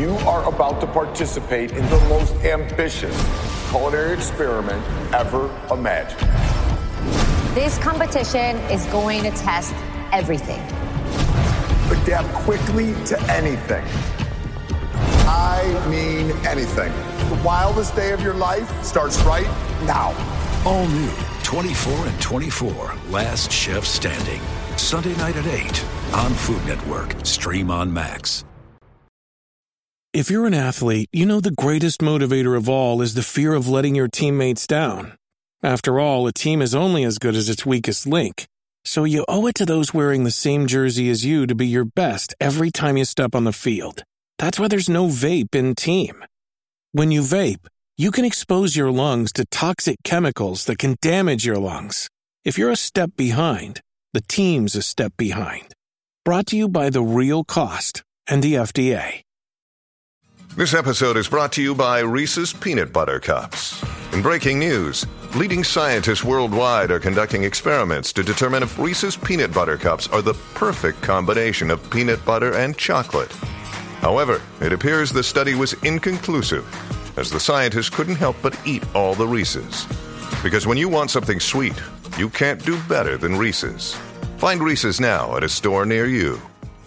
You are about to participate in the most ambitious culinary experiment ever imagined. This competition is going to test everything. Adapt quickly to anything. I mean anything. The wildest day of your life starts right now. All new 24 and 24, Last Chef Standing. Sunday night at 8 on Food Network. Stream on Max. If you're an athlete, you know the greatest motivator of all is the fear of letting your teammates down. After all, a team is only as good as its weakest link. So you owe it to those wearing the same jersey as you to be your best every time you step on the field. That's why there's no vape in team. When you vape, you can expose your lungs to toxic chemicals that can damage your lungs. If you're a step behind, the team's a step behind. Brought to you by The Real Cost and the FDA. This episode is brought to you by Reese's Peanut Butter Cups. In breaking news, leading scientists worldwide are conducting experiments to determine if Reese's Peanut Butter Cups are the perfect combination of peanut butter and chocolate. However, it appears the study was inconclusive, as the scientists couldn't help but eat all the Reese's. Because when you want something sweet, you can't do better than Reese's. Find Reese's now at a store near you.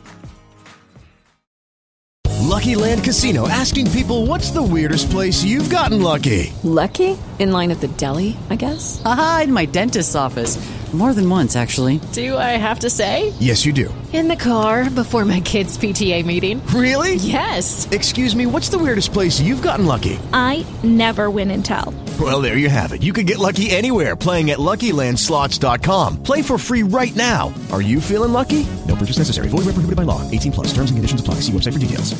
Lucky Land Casino, asking people, what's the weirdest place you've gotten lucky? Lucky? In line at the deli, I guess? Aha, in my dentist's office. More than once, actually. Do I have to say? Yes, you do. In the car before my kids' PTA meeting. Really? Yes. Excuse me, what's the weirdest place you've gotten lucky? I never win and tell. Well, there you have it. You can get lucky anywhere, playing at LuckyLandSlots.com. Play for free right now. Are you feeling lucky? No purchase necessary. Void where prohibited by law. 18 plus. Terms and conditions apply. See website for details.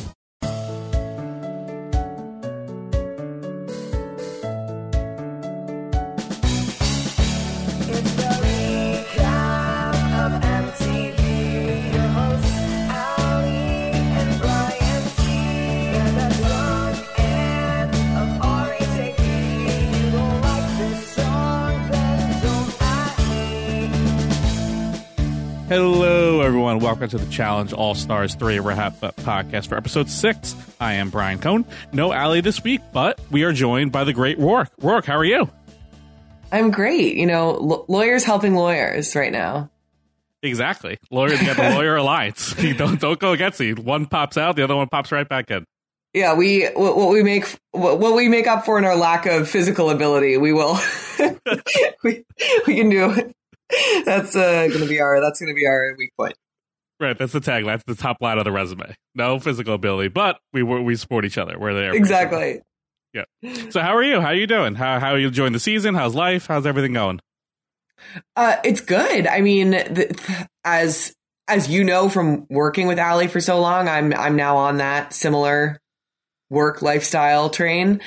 Hello, everyone. Welcome to the Challenge All-Stars 3 Wrap Up Podcast for Episode 6. I am Brian Cohn. No Allie this week, but we are joined by the great Rourke. Rourke, how are you? I'm great. You know, lawyers helping lawyers right now. Exactly. Lawyers get the lawyer alliance. Don't go against it. One pops out, the other one pops right back in. Yeah, what we make up for in our lack of physical ability, we will we can do. That's gonna be our weak point. Right, that's the tagline. That's the top line of the resume. No physical ability, but we support each other. We're there. Exactly. Yeah. So how are you? How are you doing? How are you enjoying the season? How's life? How's everything going? It's good. I mean, as you know from working with Allie for so long, I'm now on that similar work lifestyle train.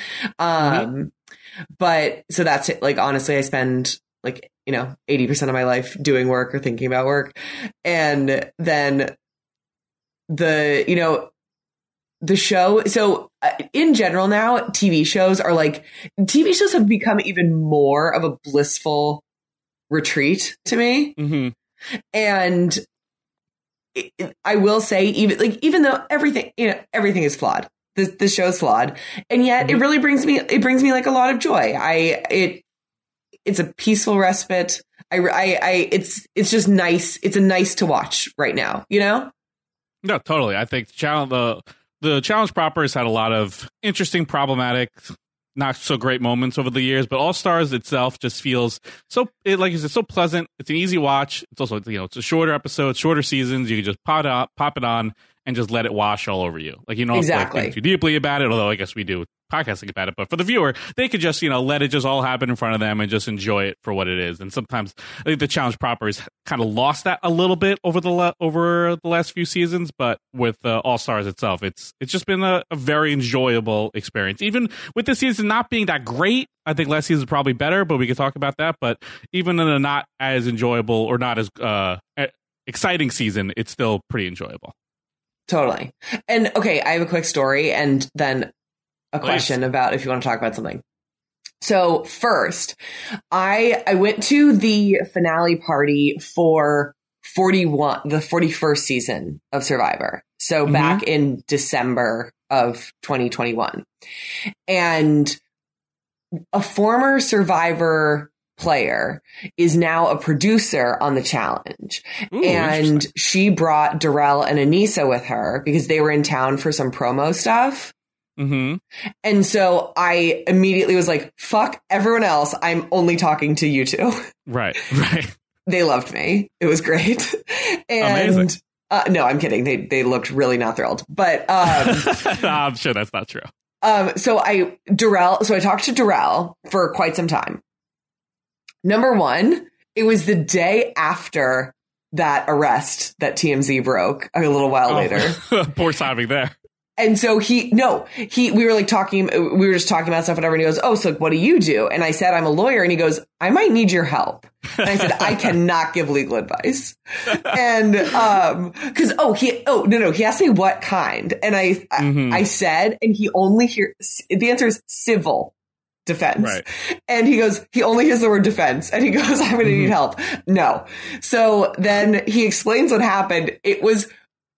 But so that's it. Like, honestly, I spend 80% of my life doing work or thinking about work. And then the show. So in general now, TV shows have become even more of a blissful retreat to me. Mm-hmm. And I will say, even though everything is flawed, this show is flawed. And yet mm-hmm. it brings me like a lot of joy. It's a peaceful respite. It's just nice. It's a nice to watch right now, you know? No, totally. I think the Challenge proper has had a lot of interesting, problematic, not so great moments over the years, but All Stars itself just feels like you said, so pleasant. It's an easy watch. It's also, it's a shorter episode, shorter seasons. You can just pop it on and just let it wash all over you. Like, exactly. Think too deeply about it, although I guess we do podcasting about it, but for the viewer, they could just, let it just all happen in front of them and just enjoy it for what it is. And sometimes I think the Challenge proper has kind of lost that a little bit over the last few seasons, but with All Stars itself, it's just been a very enjoyable experience. Even with this season not being that great, I think last season was probably better, but we could talk about that. But even in a not as enjoyable or not as exciting season, it's still pretty enjoyable. Totally. And okay, I have a quick story and then a question about if you want to talk about something. So first, I went to the finale party for the 41st season of Survivor. So back in December of 2021. And a former Survivor player is now a producer on the challenge. Ooh, and she brought Darrell and Anissa with her because they were in town for some promo stuff. Mm-hmm. And so I immediately was like, fuck everyone else. I'm only talking to you two. Right. They loved me. It was great. And amazing. No, I'm kidding. They looked really not thrilled, but I'm sure that's not true. So I talked to Darrell for quite some time. Number one, it was the day after that arrest that TMZ broke a little while later. Poor timing there. And so we were like talking, we were just talking about stuff, whatever. And he goes, oh, so what do you do? And I said, I'm a lawyer. And he goes, I might need your help. And I said, I cannot give legal advice. And, he asked me what kind. And I said, and the answer is civil defense. Right. And he goes, he only hears the word defense. And he goes, I'm going to need help. No. So then he explains what happened. It was,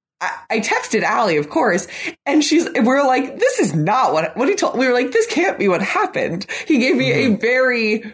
I texted Allie, of course, and we're like, this is not what he told. We were like, this can't be what happened. He gave me a very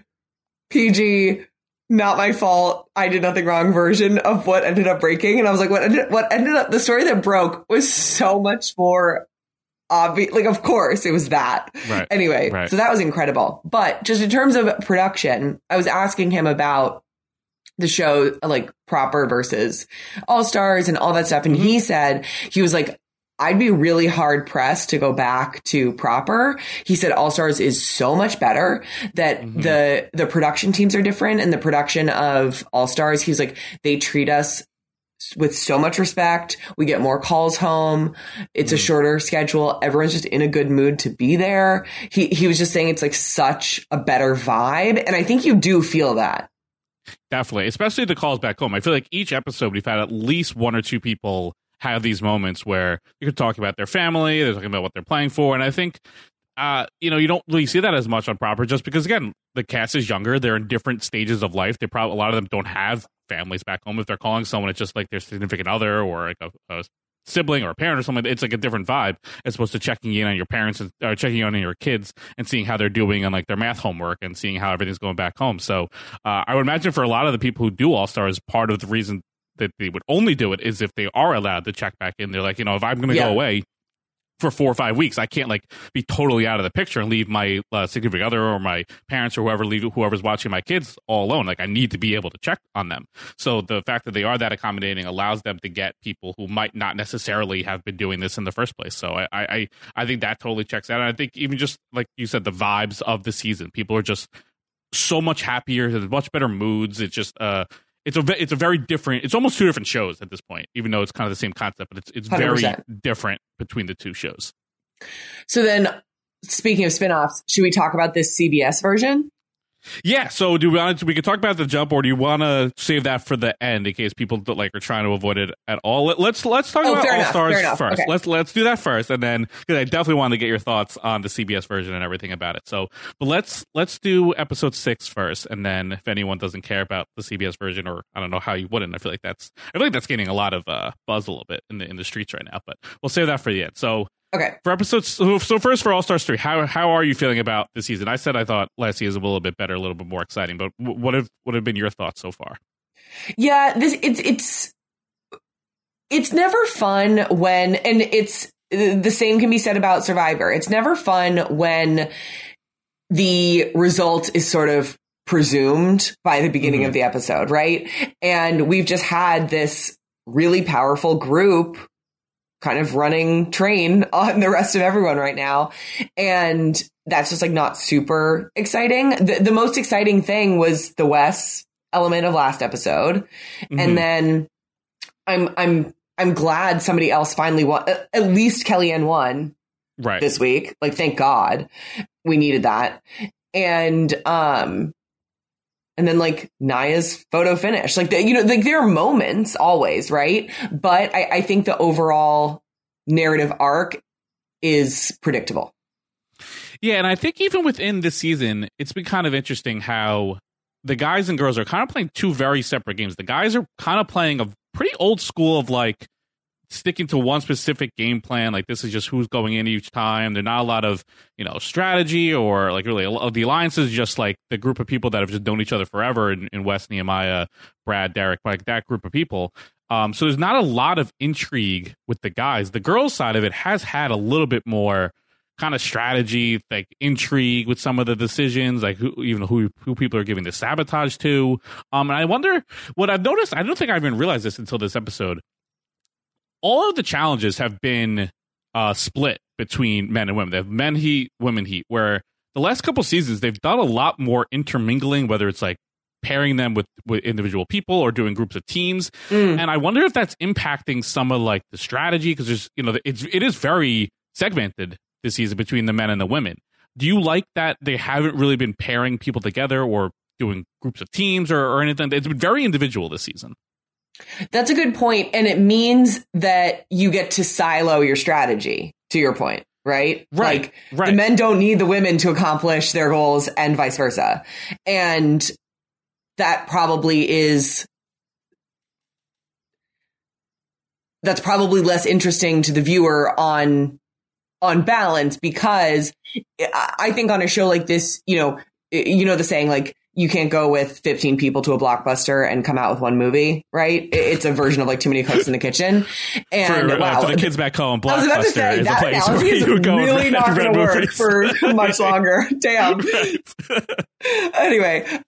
PG, not my fault, I did nothing wrong version of what ended up breaking. And I was like, what ended up, the story that broke was so much more obvious. Like, of course, it was that. Right. Anyway, so that was incredible. But just in terms of production, I was asking him about the show, like proper versus All Stars and all that stuff. And he said, he was like, I'd be really hard pressed to go back to proper. He said All Stars is so much better, that the production teams are different, and the production of All Stars, he was like, they treat us with so much respect. We get more calls home. It's a shorter schedule. Everyone's just in a good mood to be there. He was just saying it's like such a better vibe. And I think you do feel that. Definitely, especially the calls back home. I feel like each episode we've had at least one or two people have these moments where you could talk about their family, they're talking about what they're playing for, and I think you don't really see that as much on proper, just because again the cast is younger, they're in different stages of life. They probably, a lot of them don't have families back home. If they're calling someone, it's just like their significant other or like a sibling or a parent or something. It's like a different vibe as opposed to checking in on your parents or checking in on your kids and seeing how they're doing on like their math homework and seeing how everything's going back home. So I would imagine for a lot of the people who do All Stars, part of the reason that they would only do it is if they are allowed to check back in. They're like, if I'm going to go away for 4 or 5 weeks, I can't like be totally out of the picture and leave my significant other or my parents or whoever's watching my kids all alone. Like I need to be able to check on them. So the fact that they are that accommodating allows them to get people who might not necessarily have been doing this in the first place. So I think that totally checks out. And I think even just like you said, the vibes of the season, people are just so much happier. There's much better moods. It's just it's a very different, it's almost two different shows at this point, even though it's kind of the same concept, but it's 100%. Very different between the two shows. So then, speaking of spinoffs, should we talk about this CBS version? Yeah, so we could talk about the jump, or do you want to save that for the end in case people are trying to avoid it at all? Let's talk about All Stars first. Okay. Let's do that first, and then because I definitely want to get your thoughts on the CBS version and everything about it. So, but let's do episode 6 first, and then if anyone doesn't care about the CBS version, or I don't know how you wouldn't, I feel like that's gaining a lot of buzz a little bit in the streets right now. But we'll save that for the end. So. Okay. For episodes, so first for All Stars 3, how are you feeling about the season? I said I thought last season was a little bit better, a little bit more exciting, but what have been your thoughts so far? Yeah, it's never fun when, and it's the same can be said about Survivor. It's never fun when the result is sort of presumed by the beginning of the episode, right? And we've just had this really powerful group kind of running train on the rest of everyone right now. And that's just like not super exciting. The most exciting thing was the Wes element of last episode. And then I'm glad somebody else finally won. At least Kellyanne won this week. Like, thank God we needed that. And then like Naya's photo finish, like like there are moments always, right? But I think the overall narrative arc is predictable. Yeah, and I think even within this season, it's been kind of interesting how the guys and girls are kind of playing two very separate games. The guys are kind of playing a pretty old school of like sticking to one specific game plan. Like, this is just who's going in each time. There's not a lot of, strategy or like really the alliance is just like the group of people that have just known each other forever in Wes, Nehemiah, Brad, Derek, like that group of people. So there's not a lot of intrigue with the guys. The girls' side of it has had a little bit more kind of strategy, like intrigue with some of the decisions, like who people are giving the sabotage to. And I wonder what I've noticed. I don't think I even realized this until this episode. All of the challenges have been split between men and women. They have men heat, women heat, where the last couple seasons they've done a lot more intermingling, whether it's like pairing them with individual people or doing groups of teams. And I wonder if that's impacting some of like the strategy, because there's, it is very segmented this season between the men and the women. Do you like that they haven't really been pairing people together or doing groups of teams or anything? It's been very individual this season. That's a good point. And it means that you get to silo your strategy, to your point, right? Right. The men don't need the women to accomplish their goals and vice versa. And that's probably less interesting to the viewer on balance, because I think on a show like this, the saying, like, you can't go with 15 people to a Blockbuster and come out with one movie, right? It's a version of like Too Many Cooks in the Kitchen. And for the kids back home, Blockbuster I was about to say, is that a place analogy where is you go really not going to work for much longer. Damn. Anyway,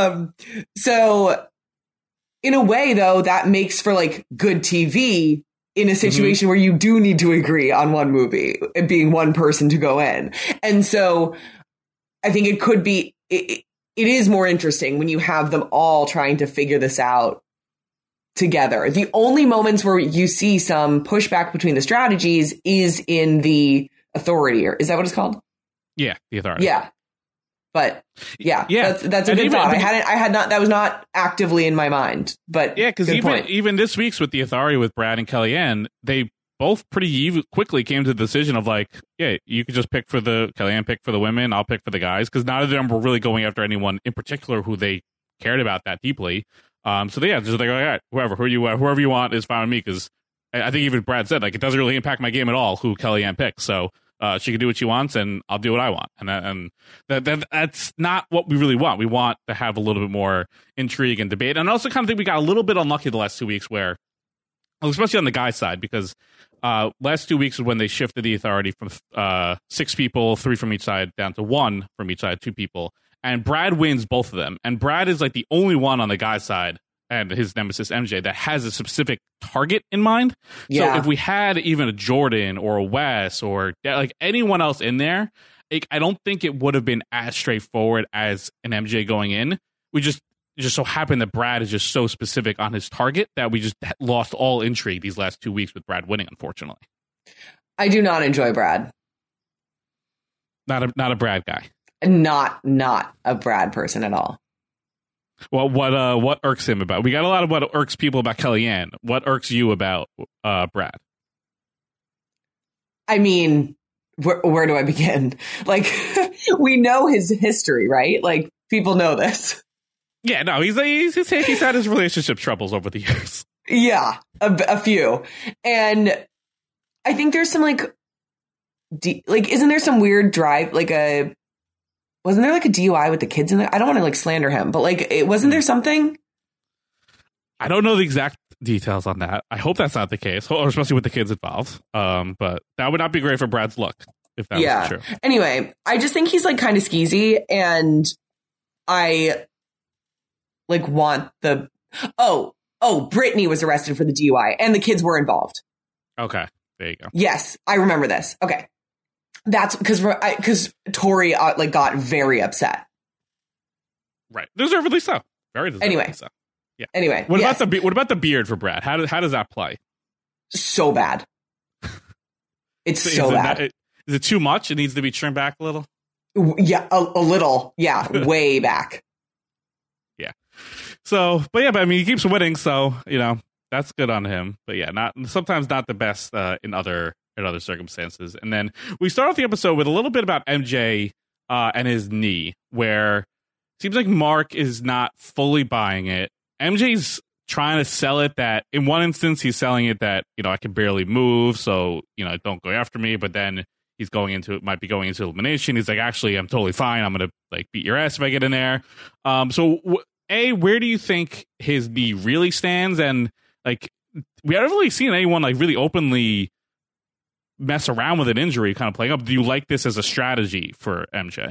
so in a way, though, that makes for like good TV in a situation where you do need to agree on one movie, it being one person to go in. And so I think it could be, it is more interesting when you have them all trying to figure this out together. The only moments where you see some pushback between the strategies is in the Authority, or is that what it's called? Yeah, the Authority. Yeah. But yeah, that's a good thought. I had not, that was not actively in my mind, but yeah, because even this week's with the Authority with Brad and Kellyanne, they both pretty quickly came to the decision of like, yeah, you could just pick for Kellyanne pick for the women, I'll pick for the guys, because neither of them were really going after anyone in particular who they cared about that deeply. So yeah, just like, all right, whoever you want is fine with me, because I think even Brad said like it doesn't really impact my game at all who Kellyanne picks. So she can do what she wants, and I'll do what I want. And that's not what we really want. We want to have a little bit more intrigue and debate. And I also kind of think we got a little bit unlucky the last 2 weeks, where, especially on the guy side, because last 2 weeks is when they shifted the Authority from 6 people, 3 from each side, down to 1 from each side, 2 people. And Brad wins both of them. And Brad is like the only one on the guy side, and his nemesis MJ, that has a specific target in mind. Yeah. So if we had even a Jordan or a Wes or like anyone else in there, I don't think it would have been as straightforward as an MJ going in. We just so happened that Brad is just so specific on his target that we just lost all intrigue these last 2 weeks with Brad winning, unfortunately. I do not enjoy Brad. Not a Brad guy. Not a Brad person at all. Well, what irks him about? We got a lot of what irks people about Kellyanne. What irks you about Brad? I mean, where do I begin? Like, we know his history, right? Like, people know this. Yeah, no, he's had his relationship troubles over the years. Yeah, a few, and I think there's some isn't there some weird drive, wasn't there like a DUI with the kids in there? I don't want to like slander him, but like, wasn't there something? I don't know the exact details on that. I hope that's not the case, especially with the kids involved. But that would not be great for Brad's look if that was true. Anyway, I just think he's like kind of skeezy, and I like want the Brittany was arrested for the DUI, and the kids were involved. Okay, there you go. Yes, I remember this. Okay. That's because Tori got very upset. Right, deservedly so. Very deservedly so. Yeah. Anyway, what about the beard for Brad? How does that play? So bad. It's so bad. Is it too much? It needs to be trimmed back a little. Yeah, a little. Yeah, way back. Yeah. So, but I mean, he keeps winning, so that's good on him. But yeah, sometimes not the best in other circumstances. And then we start off the episode with a little bit about MJ and his knee, where it seems like Mark is not fully buying it. MJ's trying to sell it that in one instance he's selling it that, you know, I can barely move, so, you know, don't go after me. But then he's might be going into elimination. He's like, actually, I'm totally fine. I'm going to like beat your ass if I get in there. So where do you think his knee really stands? And like, we haven't really seen anyone like really openly mess around with an injury kind of playing up. Do you like this as a strategy for MJ?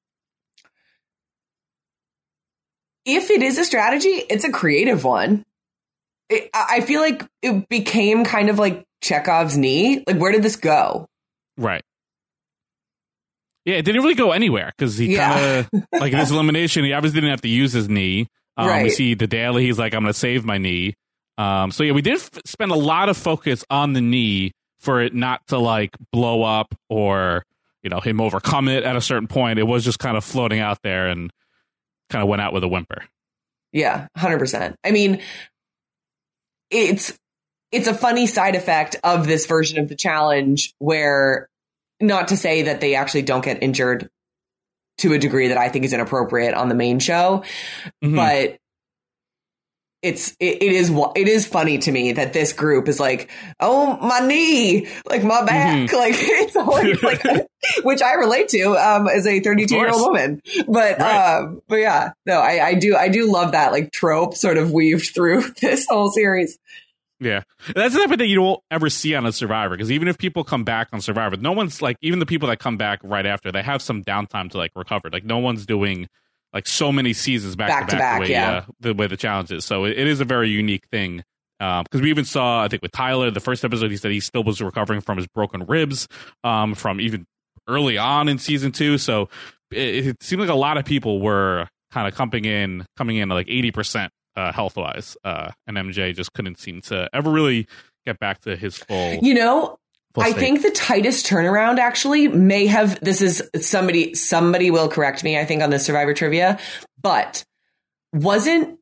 If it is a strategy, it's a creative one. I feel like it became kind of like Chekhov's knee. Like, where did this go? Right. Yeah, it didn't really go anywhere because he kind of, like in his elimination, he obviously didn't have to use his knee. Right. We see the daily, he's like, I'm going to save my knee. So yeah, we did spend a lot of focus on the knee for it not to like blow up or, you know, him overcome it at a certain point. It was just kind of floating out there and kind of went out with a whimper. Yeah, 100%. I mean, it's a funny side effect of this version of the challenge where, not to say that they actually don't get injured to a degree that I think is inappropriate on the main show, but it is funny to me that this group is like, oh, my knee, like my back, like it's always like, which I relate to as a 32-year-old woman. But but yeah, no, I do love that like trope sort of weaved through this whole series. Yeah, that's the type of thing you won't ever see on a Survivor, because even if people come back on Survivor, no one's like, even the people that come back right after, they have some downtime to like recover. Like no one's doing like so many seasons back to back the way the challenge is. So it is a very unique thing. Because we even saw, I think with Tyler, the first episode, he said he still was recovering from his broken ribs from even early on in season 2. So it seemed like a lot of people were kind of coming in like 80%. Health wise, and MJ just couldn't seem to ever really get back to his full. You know, I state. think the tightest turnaround actually may have. This is somebody will correct me, I think, on the Survivor trivia, but was it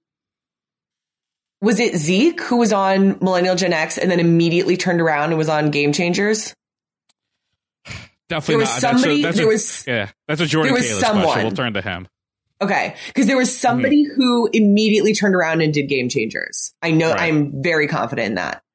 Zeke who was on Millennial Gen X and then immediately turned around and was on Game Changers? Definitely not. That's a Jordan Kayla's question. We'll turn to him. Okay, because there was somebody who immediately turned around and did Game Changers. I know, right. I'm very confident in that.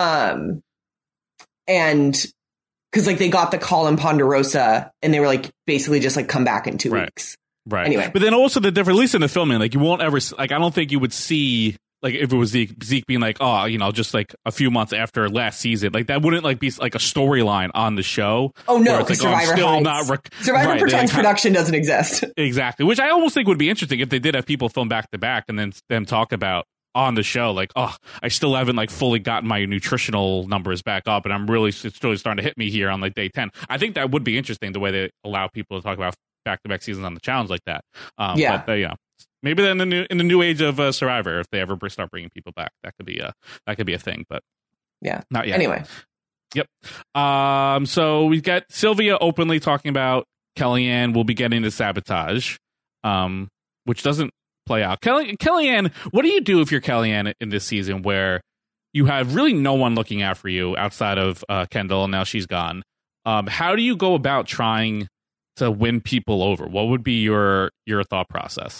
And because like they got the call in Ponderosa and they were like basically just like come back in 2 weeks. Right. Anyway, but then also the difference, at least in the filming, like you won't ever like I don't think you would see. Like if it was Zeke being like, oh, you know, just like a few months after last season, like that wouldn't like be like a storyline on the show. Oh no, because like, Survivor pretends production doesn't exist. Exactly, which I almost think would be interesting if they did have people film back to back and then them talk about on the show, like, oh, I still haven't like fully gotten my nutritional numbers back up, and it's really starting to hit me here on like day 10. I think that would be interesting the way they allow people to talk about back to back seasons on the challenge like that. But, you know. Maybe then in the new age of Survivor, if they ever start bringing people back, that could be a thing. But yeah, not yet. Anyway, yep. So we got Sylvia openly talking about Kellyanne will be getting into sabotage, which doesn't play out. Kellyanne, what do you do if you're Kellyanne in this season where you have really no one looking out for you outside of Kendall, and now she's gone? How do you go about trying to win people over? What would be your thought process?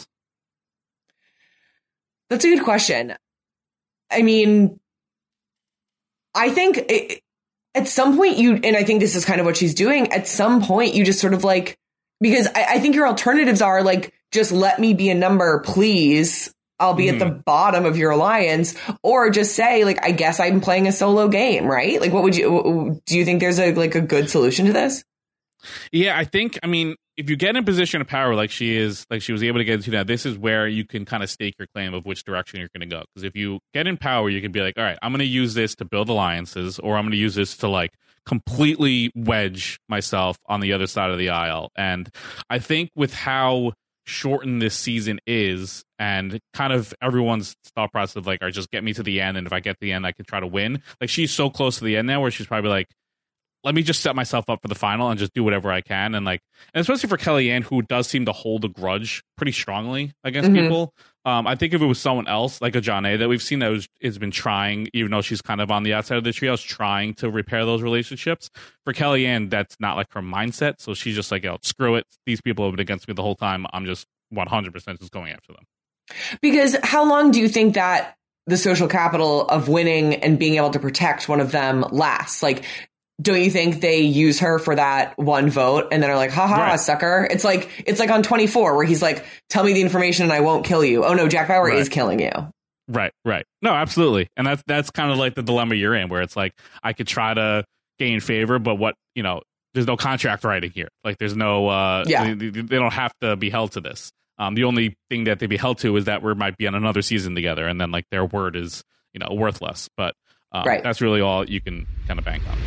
That's a good question. I mean, I think at some point and I think this is kind of what she's doing, at some point you just sort of like, because I think your alternatives are like, just let me be a number, please. I'll be at the bottom of your alliance, or just say like, I guess I'm playing a solo game, right? Like, do you think there's a good solution to this? Yeah, I mean, if you get in a position of power like she was able to get into now, this is where you can kind of stake your claim of which direction you're going to go. Because if you get in power, you can be like, all right, I'm going to use this to build alliances, or I'm going to use this to like completely wedge myself on the other side of the aisle. And I think with how shortened this season is, and kind of everyone's thought process of like, all right, just get me to the end, and if I get to the end, I can try to win. Like she's so close to the end now where she's probably like, let me just set myself up for the final and just do whatever I can. And like, and especially for Kellyanne, who does seem to hold a grudge pretty strongly against people. I think if it was someone else, like a Janae that we've seen that has been trying, even though she's kind of on the outside of the trios, trying to repair those relationships. For Kellyanne, that's not like her mindset. So she's just like, oh, screw it. These people have been against me the whole time. I'm just 100% just going after them. Because how long do you think that the social capital of winning and being able to protect one of them lasts. Like, don't you think they use her for that one vote and then are like, haha, Right. sucker? It's like on 24 where he's like, tell me the information and I won't kill you. Oh no, Jack Bauer Right. is killing you. Right. No, absolutely. And that's kind of like the dilemma you're in, where it's like, I could try to gain favor, but there's no contract writing here. Like, there's no, they don't have to be held to this. The only thing that they'd be held to is that we might be on another season together, and then like their word is, worthless. But that's really all you can kind of bank on.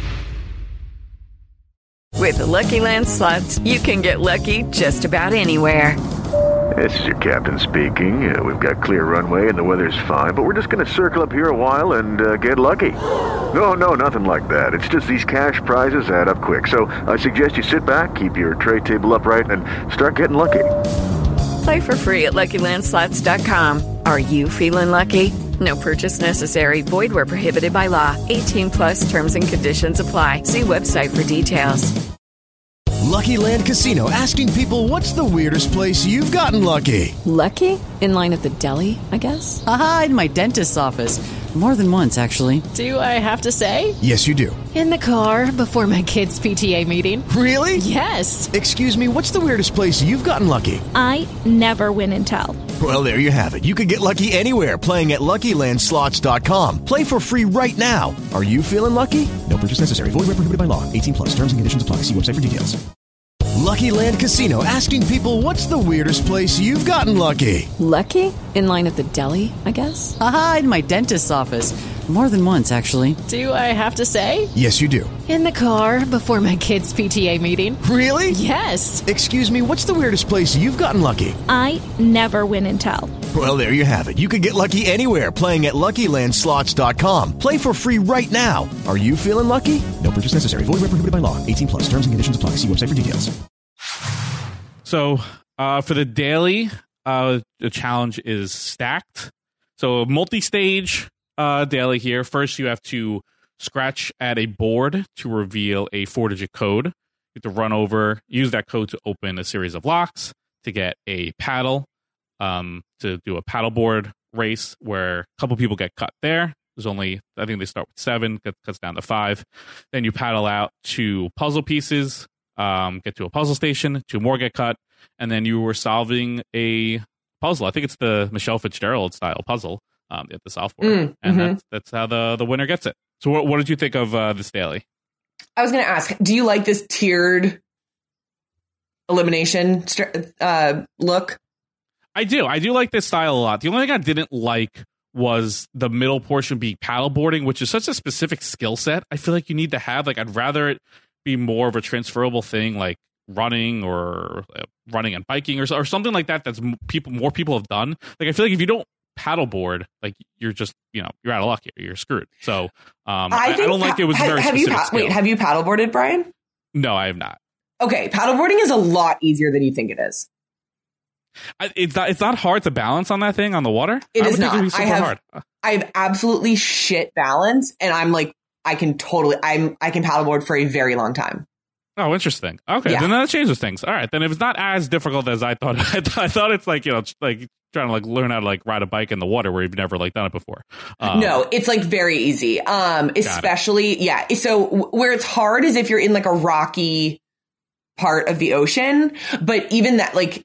With the Lucky Land Slots, you can get lucky just about anywhere. This is your captain speaking. We've got clear runway and the weather's fine, but we're just going to circle up here a while and get lucky. No, nothing like that. It's just these cash prizes add up quick. So I suggest you sit back, keep your tray table upright, and start getting lucky. Play for free at LuckyLandSlots.com. Are you feeling lucky? No purchase necessary. Void where prohibited by law. 18+ terms and conditions apply. See website for details. Lucky Land Casino, asking people, what's the weirdest place you've gotten lucky? Lucky? In line at the deli, I guess? Aha, in my dentist's office. More than once, actually. Do I have to say? Yes, you do. In the car before my kids' PTA meeting. Really? Yes. Excuse me, what's the weirdest place you've gotten lucky? I never win and tell. Well, there you have it. You can get lucky anywhere, playing at LuckyLandSlots.com. Play for free right now. Are you feeling lucky? No purchase necessary. Void where prohibited by law. 18+. Terms and conditions apply. See website for details. Lucky Land Casino, asking people, what's the weirdest place you've gotten lucky? Lucky? In line at the deli, I guess? Aha, in my dentist's office. More than once, actually. Do I have to say? Yes, you do. In the car before my kids' PTA meeting. Really? Yes. Excuse me, what's the weirdest place you've gotten lucky? I never win and tell. Well, there you have it. You can get lucky anywhere, playing at LuckyLandSlots.com. Play for free right now. Are you feeling lucky? No purchase necessary. Void where prohibited by law. 18+. Terms and conditions apply. See website for details. So for the daily, the challenge is stacked. So multi-stage daily here. First, you have to scratch at a board to reveal a 4-digit code. You have to use that code to open a series of locks, to get a paddle, to do a paddleboard race where a couple people get cut there. There's only, I think they start with 7, cuts down to 5. Then you paddle out to puzzle pieces, get to a puzzle station, 2 more get cut, and then you were solving a puzzle. I think it's the Michelle Fitzgerald style puzzle at the solve board. And that's how the winner gets it. So what did you think of this daily? I was going to ask, do you like this tiered elimination look? I do like this style a lot. The only thing I didn't like was the middle portion being paddleboarding, which is such a specific skill set. I feel like you need to have, like, I'd rather it be more of a transferable thing, like running and biking or something like that. That's more people have done. Like, I feel like if you don't paddleboard, like, you're just, you're out of luck here. You're screwed. So I don't like it was very specific skill. Have you paddleboarded, Brian? No, I have not. Okay, paddleboarding is a lot easier than you think it is. It's not hard to balance on that thing on the water. It is not. Hard. I have absolutely shit balance, and I'm like, I can paddleboard for a very long time. Oh, interesting. Okay, then that changes things. All right, then if it's not as difficult as I thought, I thought it's like, like trying to like learn how to like ride a bike in the water where you've never like done it before. No, it's like very easy. Especially So where it's hard is if you're in like a rocky part of the ocean, but even that, like,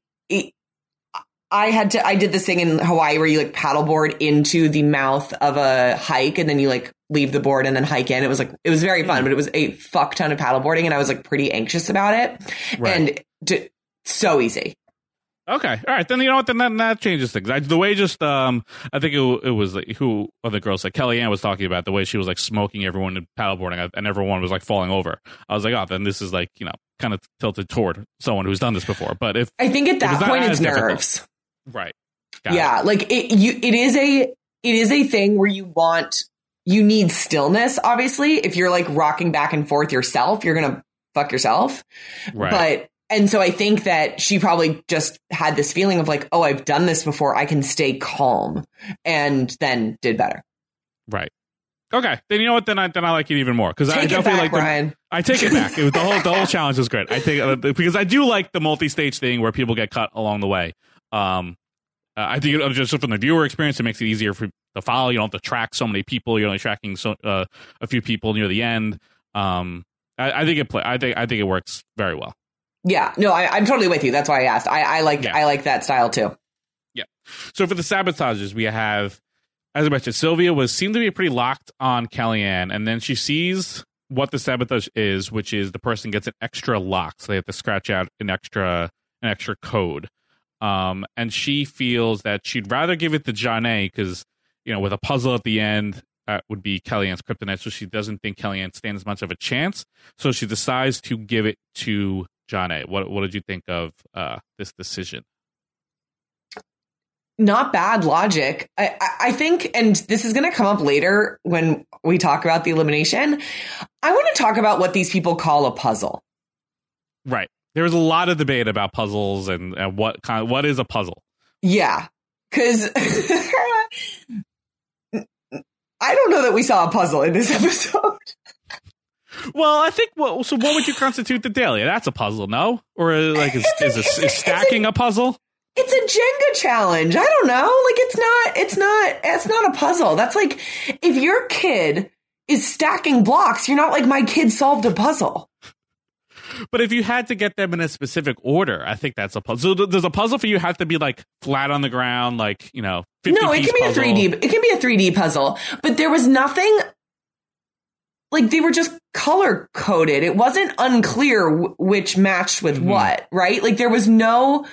I did this thing in Hawaii where you like paddleboard into the mouth of a hike and then you like leave the board and then hike in. It was very fun, but it was a fuck ton of paddleboarding and I was like pretty anxious about it. Right. And so easy. Okay. All right. Then you know what? Then that changes things. The way I think it was like who other girls like Kellyanne was talking about the way she was like smoking everyone in paddleboarding and everyone was like falling over. I was like, oh, then this is like, kind of tilted toward someone who's done this before. But I think at that point it's nerves. Right. Like it is a thing where you need stillness. Obviously, if you're like rocking back and forth yourself, you're going to fuck yourself. Right. And so I think that she probably just had this feeling of like, oh, I've done this before. I can stay calm, and then did better. Right. Okay. Then you know what? Then I like it even more because I definitely like Brian. I take it back. It was the whole challenge was great. I take it because I do like the multi-stage thing where people get cut along the way. I think just from the viewer experience, it makes it easier to follow. You don't have to track so many people. You're only tracking a few people near the end. I think it works very well. Yeah, no, I'm totally with you. That's why I asked. I like that style too. Yeah. So for the sabotages, we have, as I mentioned, Sylvia seemed to be pretty locked on Kellyanne, and then she sees what the sabotage is, which is the person gets an extra lock, so they have to scratch out an extra code. And she feels that she'd rather give it to Janae because, with a puzzle at the end, would be Kellyanne's kryptonite, so she doesn't think Kellyanne stands much of a chance. So she decides to give it to Janae. What did you think of this decision? Not bad logic. I think, and this is going to come up later when we talk about the elimination, I want to talk about what these people call a puzzle. Right. There was a lot of debate about puzzles and what is a puzzle. Yeah, because I don't know that we saw a puzzle in this episode. Well, I think what would you constitute the daily? That's a puzzle, no? Or like is stacking a puzzle? It's a Jenga challenge. I don't know. Like it's not a puzzle. That's like if your kid is stacking blocks, you're not like my kid solved a puzzle. But if you had to get them in a specific order, I think that's a puzzle. So does a puzzle for you have to be like flat on the ground, like, 50 No, it can be puzzle? a 3D. It can be a 3D puzzle, but there was nothing like they were just color coded. It wasn't unclear which matched with what, right? Like there was no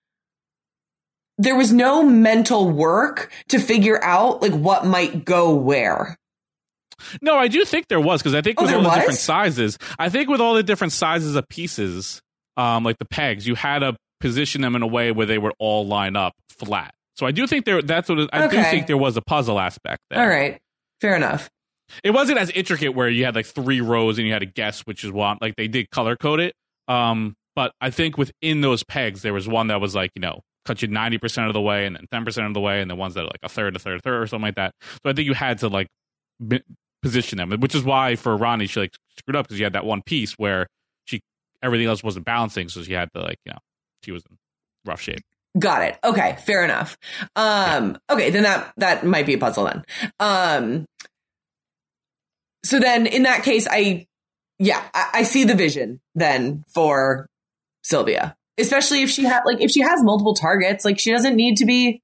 mental work to figure out like what might go where. No, I do think there was, because I think with all the was? different sizes, with all the different sizes of pieces, like the pegs, you had to position them in a way where they would all line up flat. So I do think do think there was a puzzle aspect there. All right. Fair enough. It wasn't as intricate where you had like 3 rows and you had to guess which is one. Like they did color code it. But I think within those pegs, there was one that was like, cut you 90% of the way and then 10% of the way, and the ones that are like a third or something like that. So I think you had to like position them, which is why for Ronnie, she like screwed up because you had that one piece where everything else wasn't balancing. So she had to she was in rough shape. Got it. Okay. Fair enough. Okay. Then that might be a puzzle then. So then in that case, I see the vision then for Sylvia, especially if she has multiple targets, like she doesn't need to be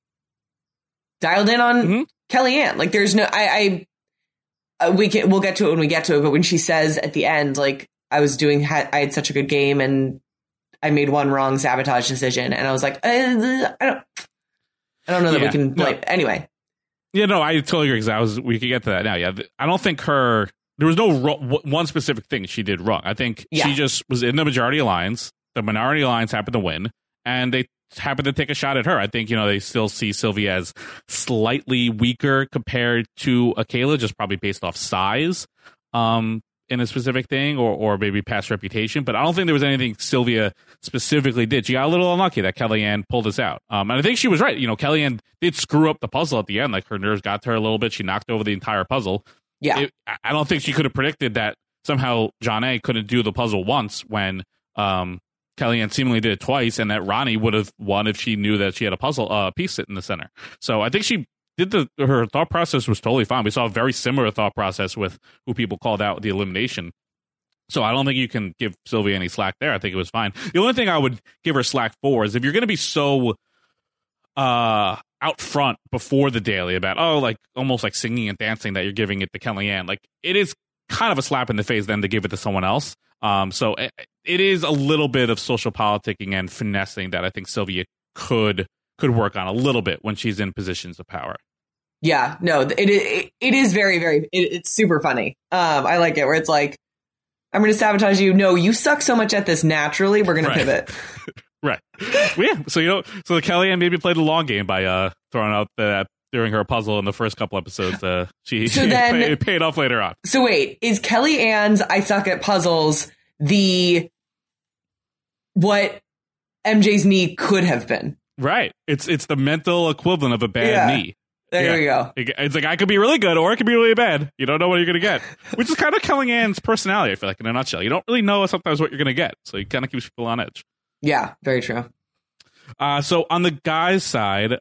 dialed in on Kellyanne. Like there's no, we'll get to it when we get to it. But when she says at the end, like I had such a good game and I made one wrong sabotage decision. And I was like, I don't know that we can anyway. Yeah, no, I totally agree. Because we could get to that now. Yeah, I don't think there was no one specific thing she did wrong. I think she just was in the majority alliance. The minority alliance happened to win, and they happened to take a shot at her. I think they still see Sylvia as slightly weaker compared to Kayla, just probably based off size, in a specific thing, or maybe past reputation. But I don't think there was anything Sylvia specifically did. She got a little unlucky that Kellyanne pulled us out. And I think she was right. Kellyanne did screw up the puzzle at the end. Like her nerves got to her a little bit. She knocked over the entire puzzle. Yeah. I don't think she could have predicted that somehow Janae couldn't do the puzzle once when Kellyanne seemingly did it twice, and that Ronnie would have won if she knew that she had a puzzle piece sit in the center. So I think she did her thought process was totally fine. We saw a very similar thought process with who people called out with the elimination. So I don't think you can give Sylvia any slack there. I think it was fine. The only thing I would give her slack for is if you're going to be so out front before the daily about, like almost like singing and dancing that you're giving it to Kellyanne, like it is kind of a slap in the face then to give it to someone else. So it is a little bit of social politicking and finessing that I think Sylvia could work on a little bit when she's in positions of power. Yeah, no, it is very, very, it's super funny. I like it where it's like, I'm going to sabotage you. No, you suck so much at this naturally. We're going to pivot. Right. Well, yeah. So, so Kellyanne maybe played a long game by throwing out that during her puzzle in the first couple episodes. It paid off later on. So wait, is Kellyanne's I suck at puzzles what MJ's knee could have been? Right. It's the mental equivalent of a bad knee. There we go. It's like I could be really good or it could be really bad. You don't know what you're going to get, which is kind of Kellyanne's personality. I feel like in a nutshell, you don't really know sometimes what you're going to get. So he kind of keeps people on edge. Yeah, very true. So on the guys' side,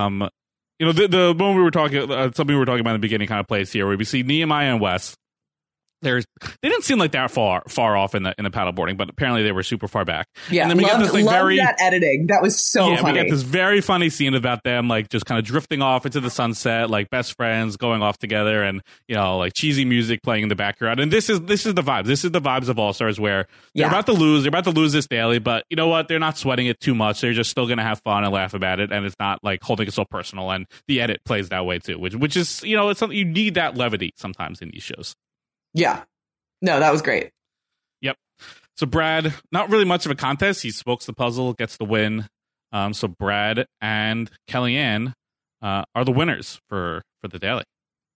the moment we were talking, something we were talking about in the beginning kind of plays here, where we see Nehemiah and Wes. They didn't seem like that far off in the paddleboarding, but apparently they were super far back. Yeah, and then we loved get this that editing. That was so funny. We get this very funny scene about them like just kind of drifting off into the sunset, like best friends going off together, and like cheesy music playing in the background. And this is the vibes. This is the vibes of All Stars, where they're about to lose. They're about to lose this daily, but you know what? They're not sweating it too much. They're just still going to have fun and laugh about it, and it's not like holding it so personal. And the edit plays that way too, which is it's something you need, that levity sometimes in these shows. Yeah. No, that was great. Yep. So Brad, not really much of a contest. He smokes the puzzle, gets the win. So Brad and Kellyanne are the winners for the daily.